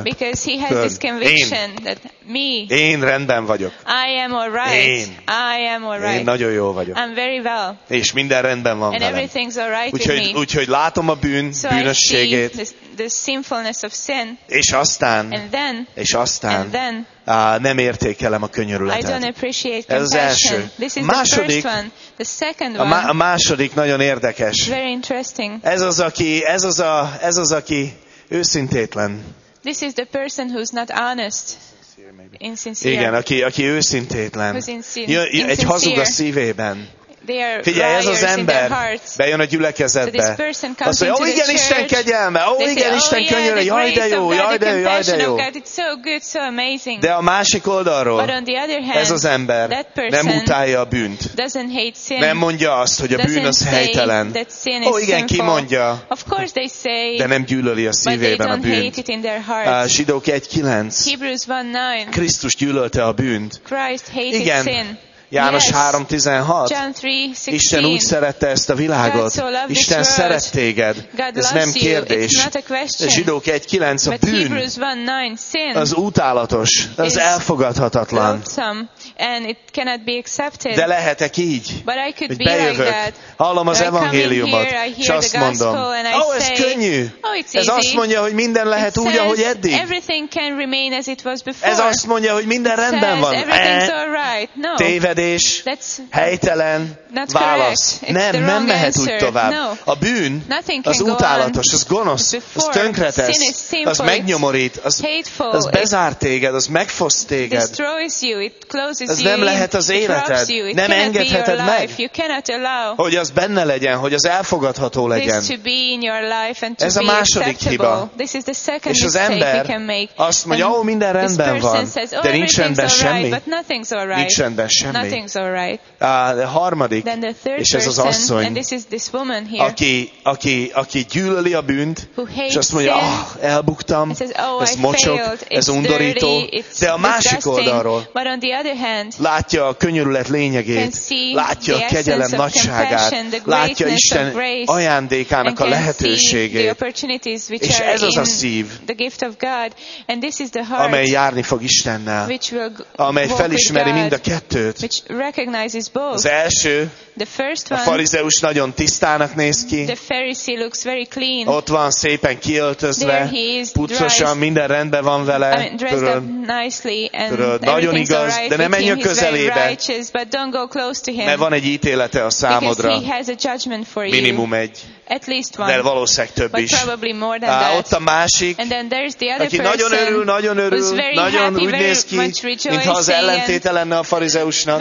Én, én rendben vagyok. Én, én nagyon jó vagyok. És minden rendben van velem. Úgyhogy, úgyhogy látom a bűn, bűnösségét. És aztán, és aztán Uh, nem értékelem a könyörületet. Ez az első. Második, a, má, a második nagyon érdekes. Ez az, aki, ez az, a, ez az, aki őszintétlen. This is the person who's not honest. Insincere. Igen, aki, aki őszintétlen. Egy hazug a szívében. Figyelj, ez az ember bejön a gyülekezetbe. Azt mondja, ó, igen, Isten kegyelme, ó, igen, Isten könyörű, jaj, de jó, jaj, de jó, jaj, de jó. De a másik oldalról ez az ember nem utálja a bűnt. Nem mondja azt, hogy a bűn az helytelen. Ó, igen, ki mondja, de nem gyűlöli a szívében a bűnt. Zsidók egy kilenc. Krisztus gyűlölte a bűnt. Igen. János három tizenhat. Isten úgy szerette ezt a világot. Isten szeret téged. Ez nem kérdés. Zsidók egy kilenc. A bűn az utálatos, az elfogadhatatlan. De lehetek így, hogy bejövök, hallom az evangéliumot, és azt mondom, ó, ez könnyű. Ez azt mondja, hogy minden lehet úgy, ahogy eddig. Ez azt mondja, hogy minden rendben van. Tévedés, helytelen, válasz. Nem, nem mehet úgy tovább. A bűn, az utálatos, az gonosz, az tönkretesz, az megnyomorít, az, az bezár téged, az megfosz téged. Ez nem lehet az életed. Nem engedheted meg, hogy az benne legyen, hogy az elfogadható legyen. Ez a második hiba. És az ember azt mondja, ó, minden rendben van, de nincs rendben semmi. Nincs rendben semmi. A harmadik, és ez az asszony, aki, aki, aki gyűlöli a bűnt, és azt mondja, ah, elbuktam, ez mocsok, ez undorító, de a másik oldalról látja a könyörület lényegét, látja a kegyelem nagyságát, látja Isten ajándékának a lehetőségét, és ez az a szív, amely járni fog Istennel, amely felismeri mind a kettőt. Az első, a farizeus nagyon tisztának néz ki, ott van szépen kiöltözve, pucosan, minden rendben van vele, tudod, tudod, nagyon igaz, de nem menj a közelébe, mert van egy ítélete a számodra, minimum egy. De valószínűleg több is. Á, ott a másik, aki nagyon örül, nagyon örül, nagyon úgy néz ki, mintha az ellentéte lenne a farizeusnak.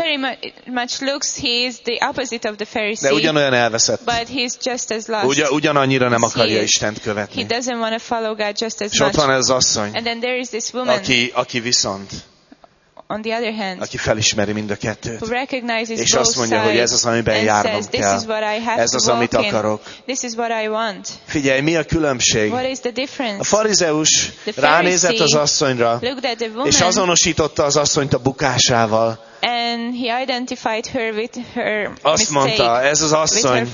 De ugyanolyan elveszett. Ugyan, ugyanannyira nem akarja Istent követni. És ott van ez az asszony, aki, aki viszont On the other hand, aki felismeri mind a kettőt, és azt mondja, hogy ez az, amiben járnom kell. Ez az, amit akarok. Figyelj, mi a különbség? A farizeus ránézett az asszonyra, és azonosította az asszonyt a bukásával. And he identified her with her azt mondta, ez az asszony,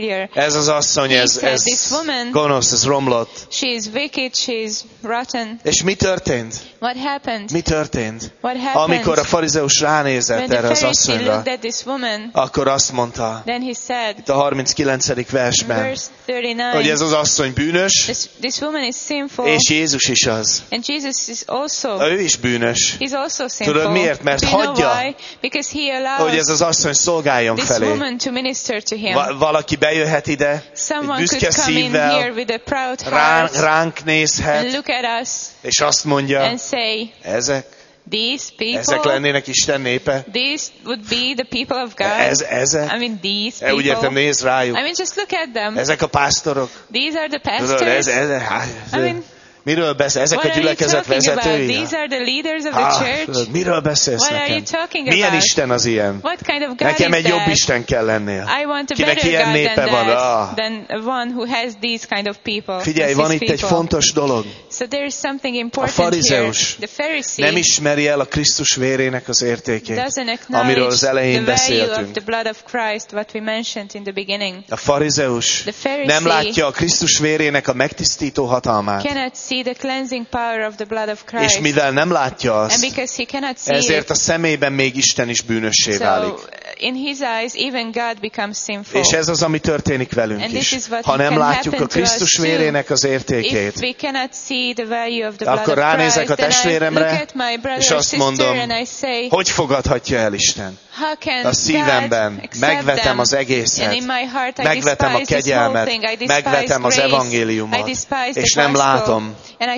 ez az asszony, ez, ez gonosz, ez romlott. She is wicked, she is rotten. És mi történt? What happened? Mi történt? What happened? Amikor a farizeus ránézett erre az asszonyra, woman, akkor azt mondta, then he said, itt a harminckilencedik versben, hogy ez az asszony bűnös, this, this woman is sinful, és Jézus is az. And Jesus is also, ő is bűnös. He's also sinful. Tudod miért? Mert hagyja, Because he allows hogy ez az asszony szolgáljon this felé. woman to minister to him. Va- valaki bejöhet ide, Someone egy büszke could come in szívvel, here with a proud ránk, heart ránk nézhet, and look at us és azt mondja, and say, ezek, these people, ezek lennének Isten népe. These would be the people of God. Ez, ezek. I mean, these people. Úgy értem, nézz rájuk. I mean, just look at them. Ezek a pásztorok. These are the pastors. Tudod, ez, ez, ez, I mean, miről beszél? Ezek a gyülekezet vezetői? These are the leaders of the church. Ah, miről beszélsz What nekem? Are you talking Milyen about? Isten az ilyen? What kind of God Nekem is egy jobb that? Isten kell lennél. I want a Kinek better ilyen God népe than van? that, Ah. than one who has these kind of people. Figyelj, van itt egy fontos dolog. So there is something A important farizeus here. The Pharisee nem ismeri el a Krisztus vérének az értékét, doesn't amiről az elején the value of beszéltünk. the blood of Christ, what we mentioned in the beginning. A farizeus nem látja a Krisztus vérének a megtisztító hatalmát. Cannot see the cleansing power of the blood of Christ. És mivel nem látja azt, and because he cannot see ezért a szemében még Isten is bűnössé válik. So, in his eyes, even God becomes sinful. És ez az, ami történik velünk and is. Is ha nem látjuk a Krisztus vérének az értékét, if we cannot see the value of the blood akkor ránézek a testvéremre, és azt mondom, say, hogy fogadhatja el Isten? A szívemben megvetem az egészet, megvetem a kegyelmet, megvetem az evangéliumot, és nem látom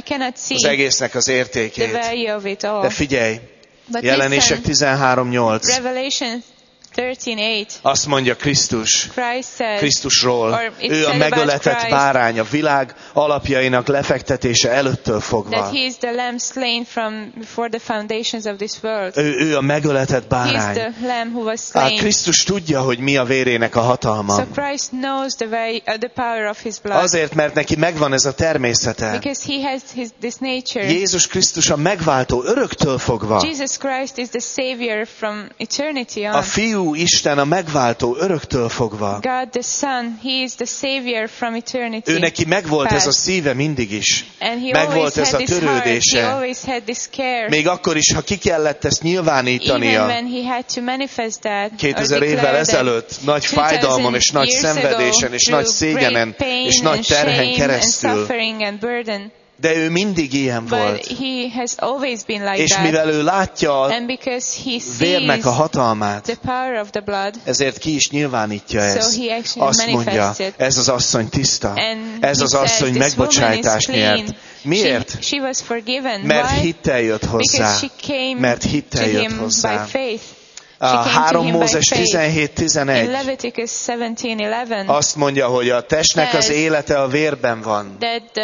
az egésznek az értékét. De figyelj, Jelenések tizenhárom nyolc. thirteen eight. Azt mondja Krisztus, said, Krisztusról, ő a megöletett bárány, a világ alapjainak lefektetése előttől fogva. That he is the lamb slain from before the foundations of this world. Ő, ő a megöletett bárány. He is the lamb who was slain. A Krisztus tudja, hogy mi a vérének a hatalma. So Christ knows the, way, uh, the power of his blood. Azért, mert neki megvan ez a természete. Because he has his, this nature. Jézus Krisztus a megváltó öröktől fogva. Jesus Christ is the savior from eternity on. A Fiú Isten a megváltó öröktől fogva. God the Son, he is the savior from eternity. Ő neki megvolt past. ez a szíve mindig is. And megvolt ez a törődése. Heart, he always had this care. Még akkor is, ha ki kellett ezt nyilvánítania. Even when he had to manifest that, kétezer évvel ezelőtt nagy fájdalmon és nagy szenvedésen és nagy szégyenen és nagy terhen keresztül. De ő mindig ilyen volt. Like és mivel ő látja a vérnek a hatalmát, blood, ezért ki is nyilvánítja ezt. So azt mondja, ez az asszony tiszta. Ez az asszony megbocsájtást nyert. Miért? She, she was forgiven. Mert Why? hittel jött hozzá. Mert hittel jött hozzá. A három Mózes tizenhét tizenegy azt mondja, hogy a testnek az élete a vérben van.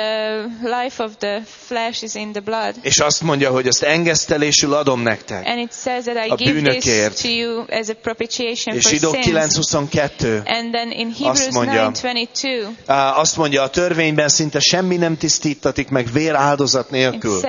És azt mondja, hogy azt engesztelésül adom nektek a bűnökért. És Zsidók kilenc huszonkettő azt mondja, azt mondja, a törvényben szinte semmi nem tisztítatik meg vér áldozat nélkül.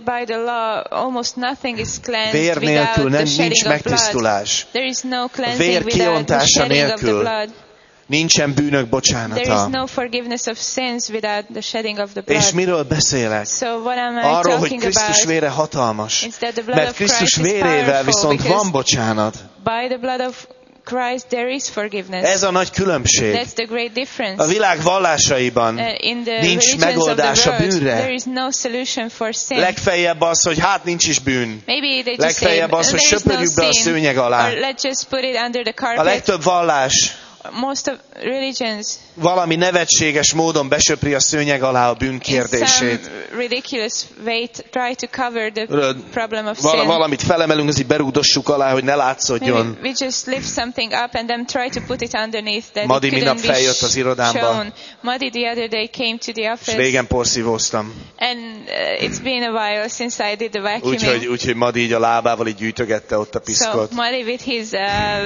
Vér nélkül nem, nincs megtisztulás. There is no a vér kiontása nélkül nincsen bűnök bocsánata. There is no forgiveness of sins without the shedding of the blood. És miről beszélek? So what am I Arról, hogy talking Krisztus about? vére hatalmas. Mert Krisztus Christ vérével viszont van bocsánat. By the blood of Christ there is forgiveness. Ez a nagy különbség. That's the great difference. A világ vallásaiban uh, in the nincs megoldás a bűnre. There is no solution for sin. Legfeljebb az, hogy hát nincs is bűn. Legfeljebb az, hogy söpörjük be a szőnyeg alá. Let's just put it under the carpet. A legtöbb vallás Most of religions valami nevetséges módon besöpri a szőnyeg alá a bűn kérdését. Ridiculous way to try to cover the problem of Val- sin. Valamit felemelünk, azért berúgdossuk alá, hogy ne látszódjon. Maybe we just lift something up and then try to put it underneath that Madi it minap couldn't be feljött az irodámba. shown. Madi the other day came to the office. És régen porszívóztam. And uh, it's been a while since I did the vacuuming. Úgyhogy úgy, Madi így a lábával így gyűjtögette ott a piszkot. So Madi with his uh,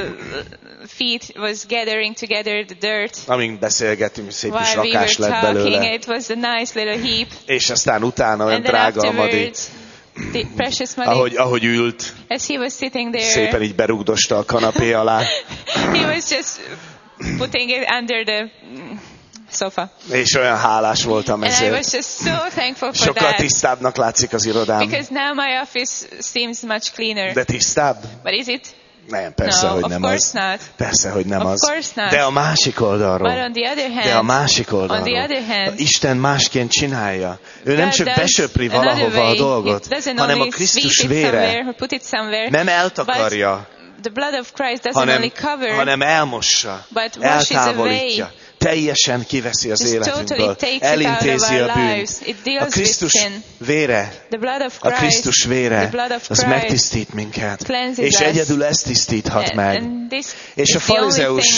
feet was gathering together the dirt. Amíg beszélgettünk, szép kis rakás lett belőle. It was a nice little heap. És aztán utána olyan drága a Madi. The precious Madi, ahogy, ahogy ült, as he was sitting there, szépen így berúgdosta a kanapé alá. He was just putting it under the sofa. És olyan hálás voltam ezért. And I was just so thankful for Sokkal that. tisztábbnak látszik az irodám. Because now my office seems much cleaner. De tisztább? But is it? Nem, persze, no, hogy nem az. Not. Persze, hogy nem of az. Not. De a másik oldalról. But on the other hand, De a másik oldalról. On the other hand, Isten másként csinálja. Ő nem csak besöpri valahova a dolgot, hanem a Krisztus vére nem eltakarja, the blood of Christ doesn't hanem, only cover, hanem elmossa, but eltávolítja. Teljesen kiveszi az életünkből, elintézi a bűnt. A Krisztus vére, a Krisztus vére, az megtisztít minket. És egyedül ez tisztíthat meg. És a farizeus,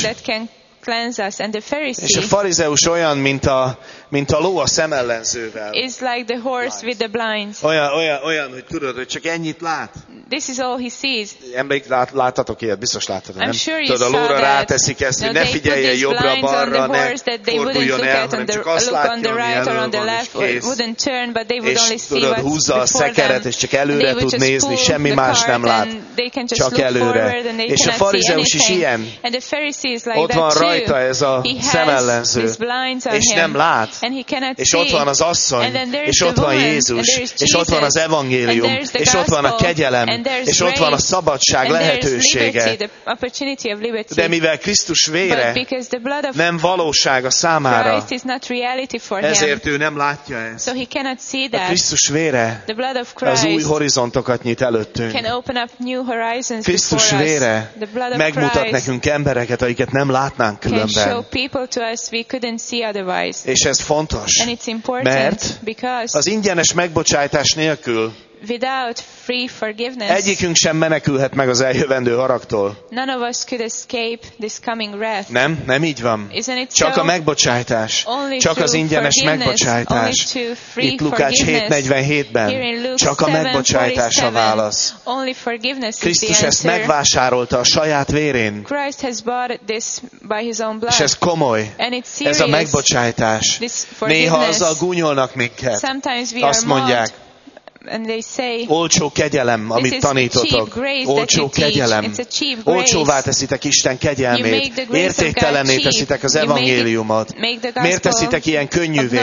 és a farizeus olyan, mint a, mint a ló a szemellenzővel. Like the horse with the blinds. Olyan, olyan, olyan, hogy tudod, hogy csak ennyit lát. This is all he sees. Emlék, lát, láttatok ilyet, biztos láttad, nem? Sure tudod, a lóra ráteszik ezt, hogy no, ne figyeljen jobbra-balra, ne forduljon el, hanem csak azt látja, ami elől van, és kész. És tudod, húzza a szekeret, és csak előre tud nézni, semmi más nem lát, csak előre. És a farizeus is ilyen. Ott van rajta ez a szemellenző, és nem lát. És ott van az asszony, és ott van Jézus, és ott van az evangélium, és ott van a kegyelem, és ott van a szabadság lehetősége. De mivel Krisztus vére nem valóság a számára, ezért ő nem látja ezt. A Krisztus vére az új horizontokat nyit előttünk. Krisztus vére megmutat nekünk embereket, akiket nem látnánk különben. És ez fontos, mert az ingyenes megbocsátás nélkül without free forgiveness, egyikünk sem menekülhet meg az eljövendő haragtól. None of us could escape this coming wrath. Nem, nem így van. Csak so? a megbocsátás, csak az ingyenes megbocsátás. Itt Lukács hét negyvenhétben, csak a megbocsátás a válasz. Krisztus ezt megvásárolta a saját vérén. És ez komoly. Ez a megbocsátás. Néha azzal gúnyolnak minket. Azt mondják, and they say, olcsó kegyelem, amit tanítotok. Olcsó kegyelem. Olcsóvá teszitek Isten kegyelmét. Értéktelenné teszitek az evangéliumot. Miért teszitek ilyen könnyűvé?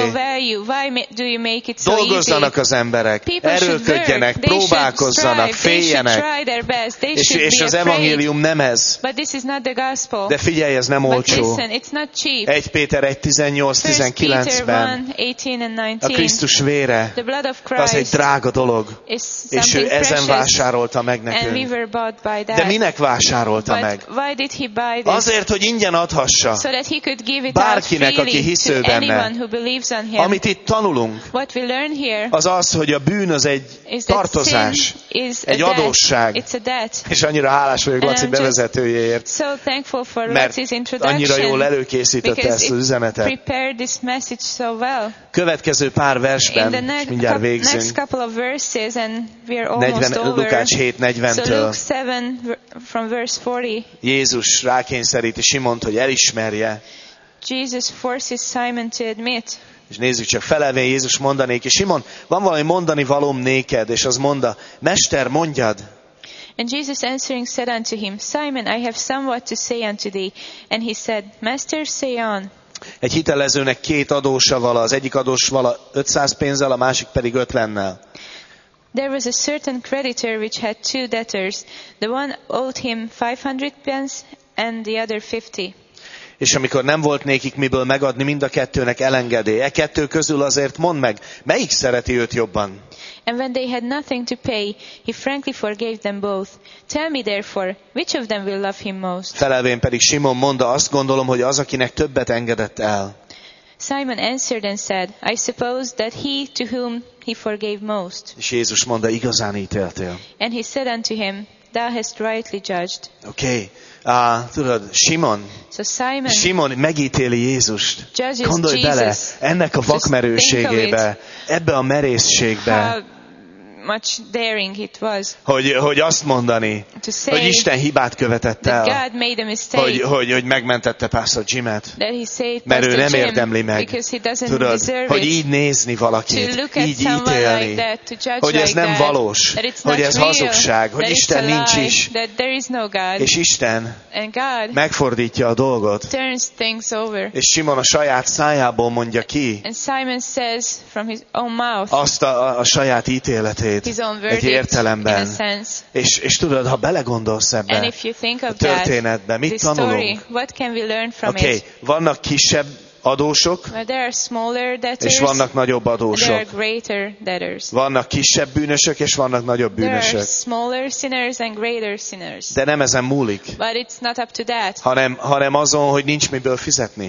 Dolgozzanak az emberek. Erőlködjenek, próbálkozzanak, féljenek. És, és az evangélium nem ez. De figyelj, ez nem olcsó. egy Péter egy tizennyolc tizenkilencben a Krisztus vére az egy drága dolog, és ő ezen vásárolta meg nekünk. De minek vásárolta meg? Azért, hogy ingyen adhassa bárkinek, aki hisz ő benne. Amit itt tanulunk, az az, hogy a bűn az egy tartozás, egy adósság. És annyira hálás vagyok Laci bevezetőjéért, mert annyira jól előkészítette ezt az üzenetet. Következő pár versben, és mindjárt végzünk, verses and we are almost negyven, over. Lukács hét negyventől. So Luke seven from verse forty. Jézus rákényszeríti Simont, hogy elismerje. Jesus forces Simon to admit. És nézzük csak, felelvén Jézus mondanék, és Simon, van valami mondani valóm néked, és az mondta, Mester, mondjad. And Jesus answering said unto him, Simon, I have somewhat to say unto thee. And he said, Master, say on. Egy hitelezőnek két adósa vala, az egyik adós vala ötszáz pénzzel, a másik pedig ötvennel. There was a certain creditor which had two debtors. The one owed him five hundred pence and the other fifty. És amikor nem volt nékik miből megadni, mind a kettőnek elengedé. E kettő közül azért mondd meg, melyik szereti őt jobban? And when they had nothing to pay, he frankly forgave them both. Tell me therefore, which of them will love him most? Felelvén pedig Simon mondta, azt gondolom, hogy az, akinek többet engedett el. Simon answered and said, I suppose that he to whom he forgave most. És Jézus mondta, igazán ítéltél. And he said unto him, Thou hast rightly judged. Oké. Okay. Uh, tudod, Simon, so Simon Simon megítéli Jézust. Gondolj Jesus, bele ennek a vakmerőségébe, ebbe a merészségbe. Much daring it was. Hogy, hogy azt mondani, hogy Isten hibát követett el, hogy, hogy, hogy megmentette Pastor Jimet, mert ő nem érdemli meg. Tudod, hogy így nézni valakit, így ítélni, like that, hogy ez nem that, valós, hogy ez real, hazugság, hogy Isten nincs is, no God, és Isten megfordítja a dolgot. És Simon a saját szájából mondja ki azt a, a saját ítéletét. Egy értelemben. És, és tudod, ha belegondolsz ebben a történetben, mit tanulunk? Oké, okay, vannak kisebb adósok, és vannak nagyobb adósok. Vannak kisebb bűnösök, és vannak nagyobb bűnösök. De nem ezen múlik, hanem, hanem azon, hogy nincs miből fizetni.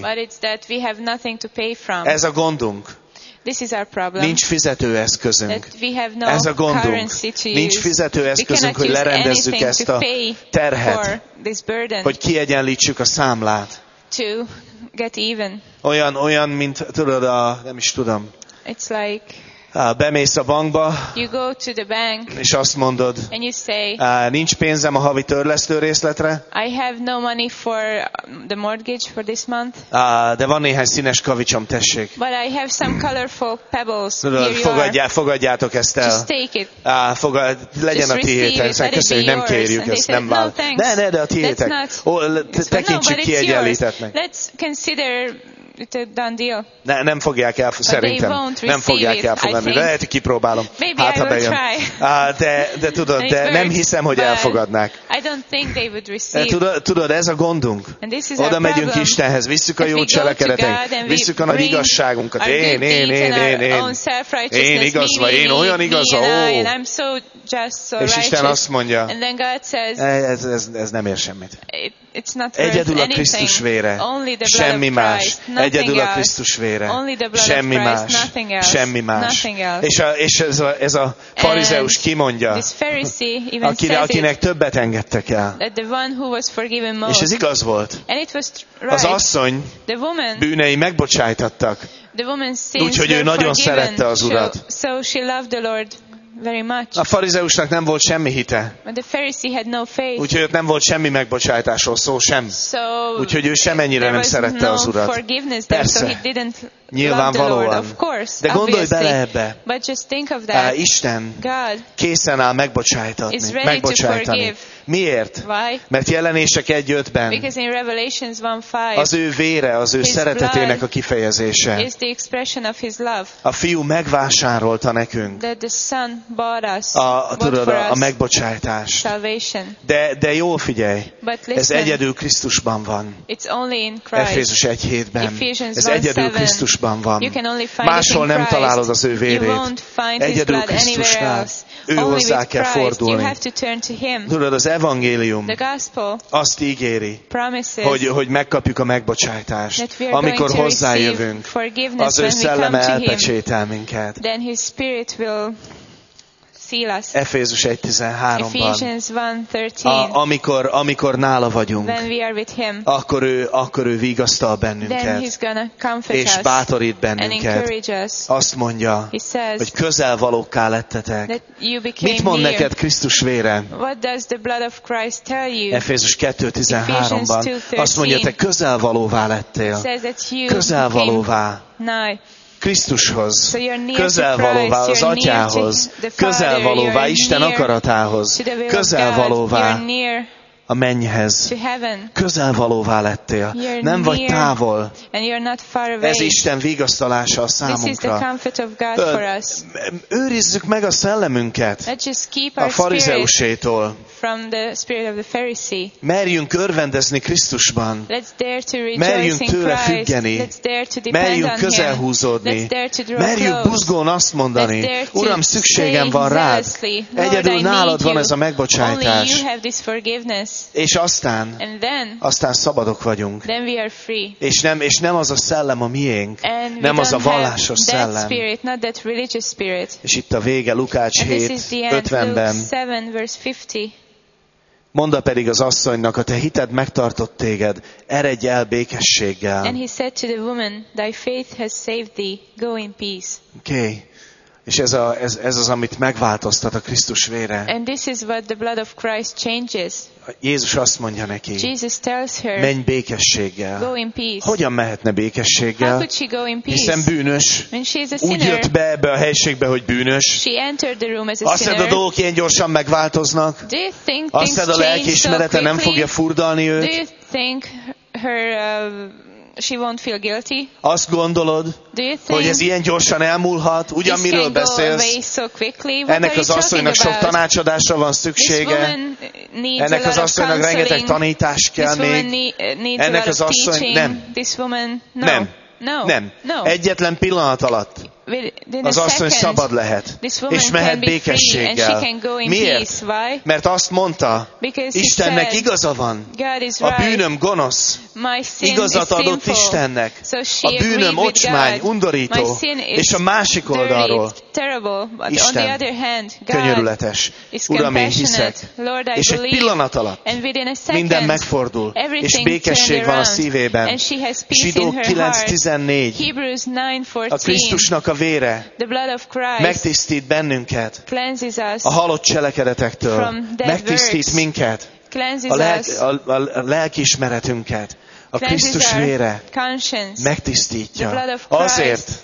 Ez a gondunk. This is our problem. Nincs fizetőeszközünk. No Ez a gondunk. Nincs fizetőeszközünk, hogy lerendezzük ezt a terhet, hogy kiegyenlítsük a számlát. To get even. Olyan, olyan, mint tudod, a, nem is tudom. It's like bemész a bankba, you go to the bank, és azt mondod, and you say, uh, nincs pénzem a havi törlesztő részletre, I have no money for the mortgage for this month, uh, de van néhány színes kavicsom, tessék. But I have some colorful pebbles. Tudod, fogadjá, fogadjátok ezt el. Just take it. Uh, fogad, legyen Just a tiétek. Köszönjük, nem kérjük ezt, nem vál. No, ne, ne, de a tiétek. Ó, tekintsük kiegyenlítettnek. Let's consider it's a done deal. Ne, nem fogják elfogadni, szerintem. Nem fogják elfogadni. De lehet, hogy kipróbálom. Maybe hát, I will try. Ah, de, de tudod, de nem hiszem, hogy elfogadnák. I don't think they would receive. Tudod, tudod, ez a gondunk. Oda megyünk Istenhez, visszük a jó cselekedeteink, visszük a nagy igazságunkat. Én, én, én, én, én. Én igaz vagy, én olyan igaz, ó. És Isten azt mondja, ez, ez, ez nem ér semmit. Egyedül a Krisztus vére, semmi más. Egyedül a Krisztus vére, semmi más. Semmi más. És, a, és ez, a, ez a farizeus kimondja, akire, akinek többet engedtek el. És ez igaz volt. Az asszony bűnei megbocsájtattak. Úgyhogy ő nagyon szerette az Urat. Very much. A farizeusnak nem volt semmi hite. But the Pharisee had no faith. Úgyhogy ott nem volt semmi megbocsájtásról szó sem. So úgyhogy ő semennyire nem szerette no az Urat. Persze. So he didn't nyilvánvalóan. Of course, de gondolj bele ebbe. But just think of that. Uh, Isten God készen áll megbocsájtatni. megbocsájtani. Miért? Why? Mert Jelenések egy ötben Because in Revelations one five, az ő vére, az ő szeretetének a kifejezése. Is the expression of his love. A fiú megvásárolta nekünk. That the son bought us, a, tudod, a, a megbocsájtást. Salvation. De, de jól figyelj, listen, ez egyedül Krisztusban van. It's only in Christ. Efézus egy hétben. Ephesians ez egyedül Krisztusban van. Máshol nem találod az ő vérét. Egyedül Krisztusnál. Ő hozzá kell fordulni. Tudod, az evangélium azt ígéri, hogy, hogy megkapjuk a megbocsájtást. Amikor hozzájövünk, az ő szelleme elpecsétel minket. Efézus egy tizenháromban. Amikor, amikor nála vagyunk, akkor ő, akkor ő vigasztal bennünket, és bátorít bennünket. Azt mondja, hogy közelvalókká lettetek. Mit mond neked Krisztus vére? Efézus kettő tizenháromban. Azt mondja, te közelvalóvá lettél. Közelvalóvá. Krisztushoz, közelvalóvá az Atyához, közelvalóvá Isten akaratához, közelvalóvá a mennyhez, közelvalóvá lettél. Nem vagy távol. Ez Isten vigasztalása a számunkra. Őrizzük meg a szellemünket a farizeusétól. Merjünk örvendezni Krisztusban. Merjünk tőle függeni. Merjünk közelhúzódni. Merjünk buzgón azt mondani, Uram, szükségem van rád. Egyedül nálad van ez a megbocsájtás. És aztán, aztán szabadok vagyunk. És nem, és nem az a szellem a miénk, nem az a vallásos szellem. És itt a vége, Lukács hét ötvenben. Mondta pedig az asszonynak, a te hited megtartott téged, eredj el békességgel. And he said to the woman, thy faith has saved thee, go in peace. Okay. És ez, a, ez, ez az, amit megváltoztat a Krisztus vére. And this is what the blood of Christ changes. Jézus azt mondja neki, Jesus tells her, menj békességgel. Go in peace. Hogyan mehetne békességgel? How could she go in peace? Hiszen bűnös. When she is a sinner, úgy jött be ebbe a helységbe, hogy bűnös. She entered the room as a azt sinner. hiszed, a dolgok ilyen gyorsan megváltoznak? Do you think azt hiszed, a lelkiismerete so nem fogja furdalni őt? Do you think her... Uh, she won't feel guilty? Azt gondolod, hogy ez ilyen gyorsan elmúlhat? Ugyan miről beszélsz? So quickly? Ennek az asszonynak sok tanácsadásra van szüksége. Ennek az asszonynak rengeteg tanítás kell még. Ennek az asszony... Nem. Nem. No. Nem. No. Egyetlen pillanat alatt az asszony szabad lehet, és mehet békességgel. Miért? Mert azt mondta, Istennek igaza van, a bűnöm gonosz, igazat adott Istennek, a bűnöm ocsmány, undorító, és a másik oldalról Isten könyörületes. Uram, én hiszek, és egy pillanat alatt minden megfordul, és békesség van a szívében. Zsidók kilenc tizennégy. A Krisztusnak a vére megtisztít bennünket a halott cselekedetektől, megtisztít minket, a, lelk, a, a lelkiismeretünket. A Krisztus vére megtisztítja. Azért,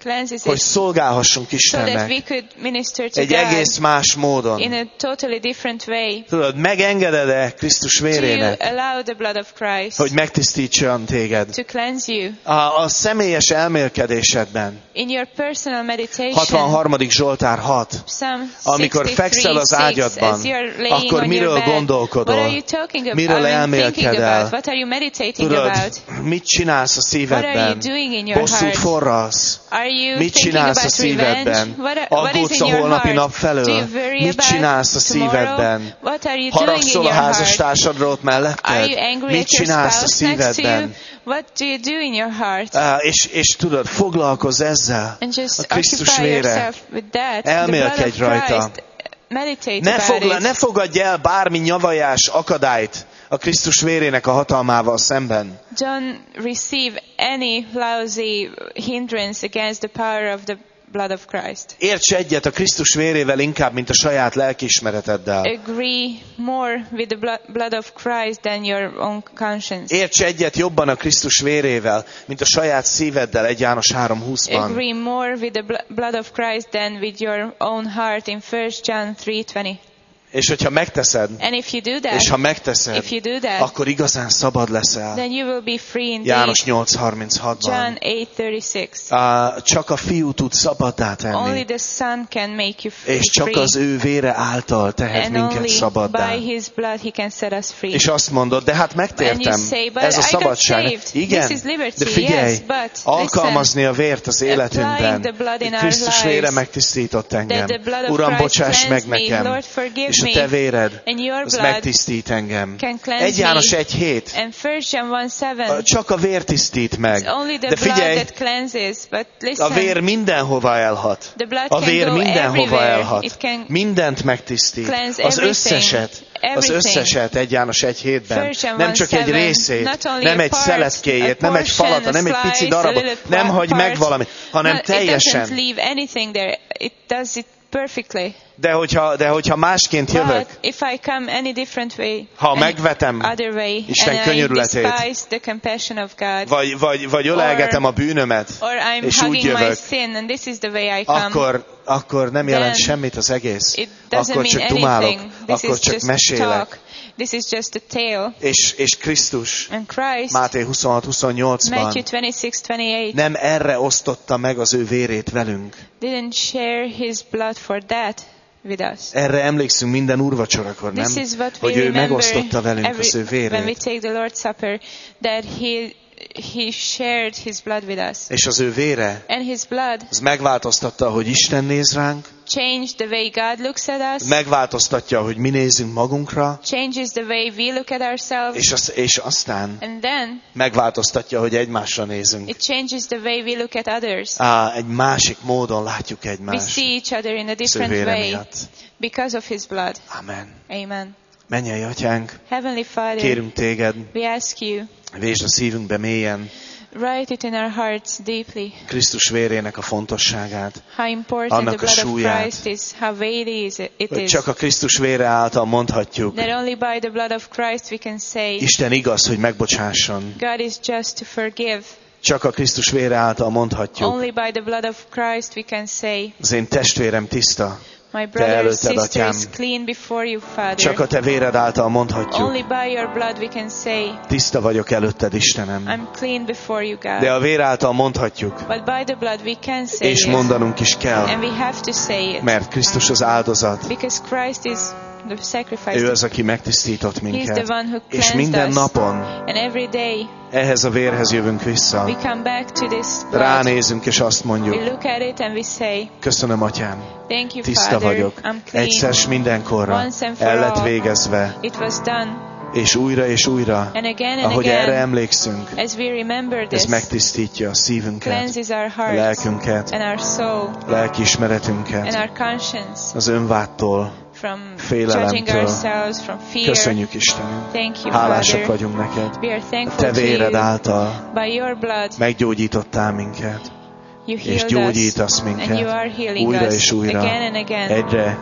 cleanses hogy it szolgálhassunk so that Istennek we could minister to egy God egész más módon. in a totally different way. Tudod, megengeded-e Krisztus Do you vérének, allow the blood of Christ hogy megtisztítson téged? to cleanse you A, a személyes elmélkedésedben. in your personal meditation? hatvanharmadik Zsoltár hat. Psalm Amikor fekszel az ágyadban, as you're laying akkor on miről your bed, gondolkodol? what are you talking about? Miről I mean, elmélkedel? thinking about? What are you meditating Tudod, about? mit csinálsz a What are you szívedben? doing in your Bosszút heart? forrasz? Are you Mit thinking csinálsz a about revenge? szívedben? What, are, what is Aggódsz in a your holnapi heart? nap felől? Do you worry Mit about csinálsz a tomorrow? szívedben? What are you doing in Haragszol a your heart? házastársadra ott Are melletted? you angry Mit at your csinálsz a spouse next to you? szívedben? What do you do in your heart? Uh, és, és tudod, foglalkozz ezzel. And just A Krisztus occupy vére. yourself with that. The blood Elmélkedj of rajta. Christ. Meditate Ne, about fogla, it. ne fogadj el bármi nyavajás akadályt a Krisztus vérének a hatalmával szemben. Don't receive any lousy hindrance against the power of the blood of Christ. Érts egyet a Krisztus vérével inkább, mint a saját lelkiismereteddel. Agree more with the blo- blood of Christ than your own conscience. Érts egyet jobban a Krisztus vérével, mint a saját szíveddel, egy János három húszban. Agree more with the bl- blood of Christ than with your own heart in First John three twenty. És hogyha megteszed, And if you do that, és ha megteszed, if you do that, akkor igazán szabad leszel. then you will be free indeed. János nyolc harminchatban. John eight thirty-six. Uh, csak a fiú tud szabaddá Only tenni, the Son can make you free. és csak az ő vére által tehet And minket only szabaddá. by His blood He can set us free. És azt mondod, de hát And you megtértem, say, but ez a I got szabadság. saved. Igen, This is liberty. de figyelj, Yes, but alkalmazni a vért az életünkben. the blood in our Krisztus vére lives, megtisztított engem. that the blood of Uram, Christ bocsáss meg cleansed me. nekem, Lord, forgive és a me. te véred, And your az blood megtisztít engem. can cleanse egy János me. egy hét. And First John one seven. Csak a vér tisztít meg. It's only the De blood figyelj, that cleanses, but listen. a vér mindenhova elhat. The blood A can vér go mindenhova everywhere. elhat. It can Mindent megtisztít. cleanse Az everything. összeset. Az Everything. összeset egy János egy hétben. First John Nem one csak egy seven. részét, Not only nem a egy part, szeletkéjét, a nem egy portion, falata, a nem egy pici slice, a darabot, little nem hagy meg part. valamit, hanem No, teljesen. It doesn't leave anything there. It does it perfectly. De hogyha, de hogyha másként jövök, But if I come any different way, ha any megvetem other way, Isten and I könyörületét, despise the compassion of God, vagy, vagy, vagy ölelgetem a bűnömet, or I'm és úgy hugging my jövök, sin, and this is the way I come, akkor, akkor nem jelent then semmit az egész. it doesn't Akkor csak mean dumálok, anything. This akkor is csak just mesélek. talk. This is just a tale. És, és Krisztus, And Christ, Máté huszonhat huszonnyolcban Matthew twenty-six twenty-eight, nem erre osztotta meg az ő vérét velünk. didn't share His blood for that with us. Erre emlékszünk minden úrvacsorakor, nem? This is what we Hogy ő remember megosztotta velünk every, az ő when we vérét. take the Lord's Supper, that He He shared His blood with us. És az ő vére, And His blood az megváltoztatta, hogy Isten néz ránk, changed the way God looks at us, megváltoztatja, hogy mi nézünk magunkra, changes the way we look at ourselves, és, az, és aztán and then megváltoztatja, hogy egymásra nézünk. it changes the way we look at others. Á, egy másik módon látjuk We egymást. see each other in a Az ő different vére way miatt. because of His blood. Amen. Amen. Mennyei Atyánk, Heavenly Father, kérünk Téged, we ask You, vésd a szívünkbe mélyen write it in our hearts deeply, Krisztus vérének a fontosságát. how important Annak the a blood of súlyát. Christ is, how weighty is it, it Hogy is. csak a Krisztus vére által mondhatjuk, That only by the blood of Christ we can say, Isten igaz, hogy megbocsásson. God is just to forgive. Csak a Krisztus vére által mondhatjuk, Only by the blood of Christ we can say, az én testvérem tiszta. my brother and előtted, sister Atyám. is clean before You, Father. Csak a te véred által mondhatjuk, Only by Your blood we can say, tiszta vagyok előtted, Istenem. I'm clean before You, God. De a vér által mondhatjuk, But by the blood we can say és it. mondanunk is kell, And we have to say it. mert Krisztus az áldozat. Because Christ is the sacrifice. Ő az, aki megtisztított He's the minket. one who És cleansed minden us. napon And every day ehhez a vérhez jövünk we vissza. come back to this blood. Ránézünk, és azt We mondjuk, look at it and we say, köszönöm, Atyám, thank You, tiszta Father, vagyok. I'm clean. Egyszer s mindenkorra Once and for el lett all. végezve, It was done. és újra és újra, And again and ahogy erre again, emlékszünk, as we remember ez this, megtisztítja a szívünket, cleanses our a hearts lelkünket, and our soul and lelkiismeretünket, our conscience az önváttól. from judging félelemtől. ourselves, from fear. Köszönjük, Istenünk! Thank You, Hálásak Father. vagyunk neked. We are A thankful te to véred You. által By Your blood, meggyógyítottál minket, You és healed us, gyógyítasz and You minket are healing újra us és újra, again and again, egyre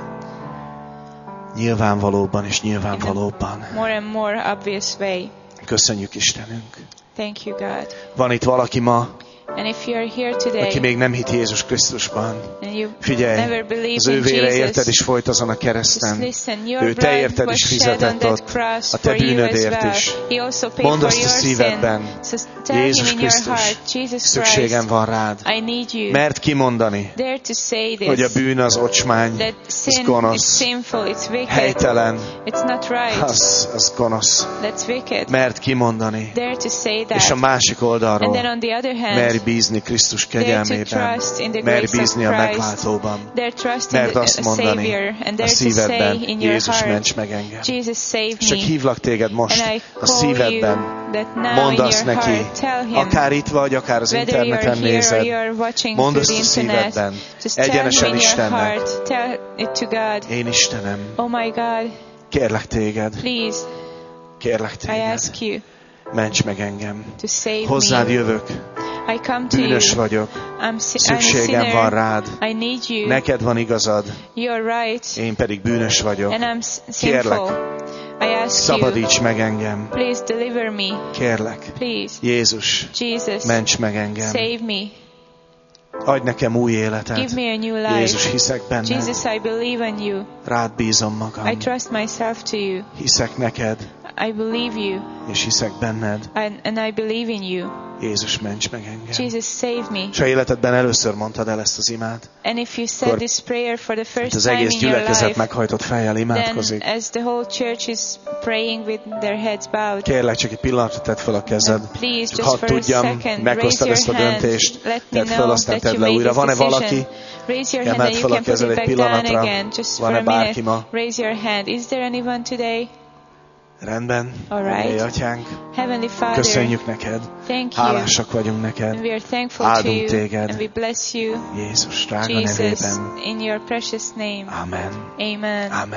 nyilvánvalóbban és nyilvánvalóbban. more and more obvious way. Köszönjük, Istenünk! Thank You, God. Van itt valaki ma, And if you are here today, aki még nem hitt Jézus Krisztusban, figyelj, az ő vére érted is folyt azon a kereszten. Ő te érted is fizetett ott, a te bűnödért is. Mondd azt a szívedben, Jézus Krisztus, szükségem van rád. Mert kimondani, hogy a bűn az ocsmány, az gonosz, helytelen, az, az gonosz. Mert kimondani. És a másik oldalról, merj bízni Krisztus kegyelmében, merj bízni a megváltóban, mert azt mondani a szívedben, Jézus, ments meg engem. És csak hívlak téged most a szívedben, mondd azt neki, akár itt vagy, akár az interneten nézed, mondd azt a szívedben, egyenesen Istennek, én Istenem, kérlek téged, kérlek téged, ments meg engem, hozzád jövök, bűnös vagyok, szükségem van rád, neked van igazad, én pedig bűnös vagyok, kérlek, szabadíts meg engem, kérlek, Jézus, ments meg engem, adj nekem új életet, Jézus, hiszek benned, rád bízom magam, hiszek neked, I believe you. És hiszek benned. And, and I believe in you. Jézus, ments meg engem. Jesus, save me. És ha életedben először mondtad el ezt az imát, and if you said this prayer for the first az time egész in your gyülekezet life, meghajtott fejjel imádkozik. then as the whole church is praying with their heads bowed, kérlek, csak egy pillanatra tedd fel a kezed. Please, csak hadd tudjam, meghoztad ezt a döntést, tedd fel, aztán tedd le újra. Van-e valaki? Emeld fel a kezed egy pillanatra. Van-e bárki ma? Raise your hand. Is there anyone today? Rendben. Right. Atyánk, Heavenly Father, köszönjük neked. Hálásak vagyunk neked. We are thankful Áldunk to you, téged. And we bless you. Jézus drága Jesus, nevében. in your precious name. Amen. Amen. Amen.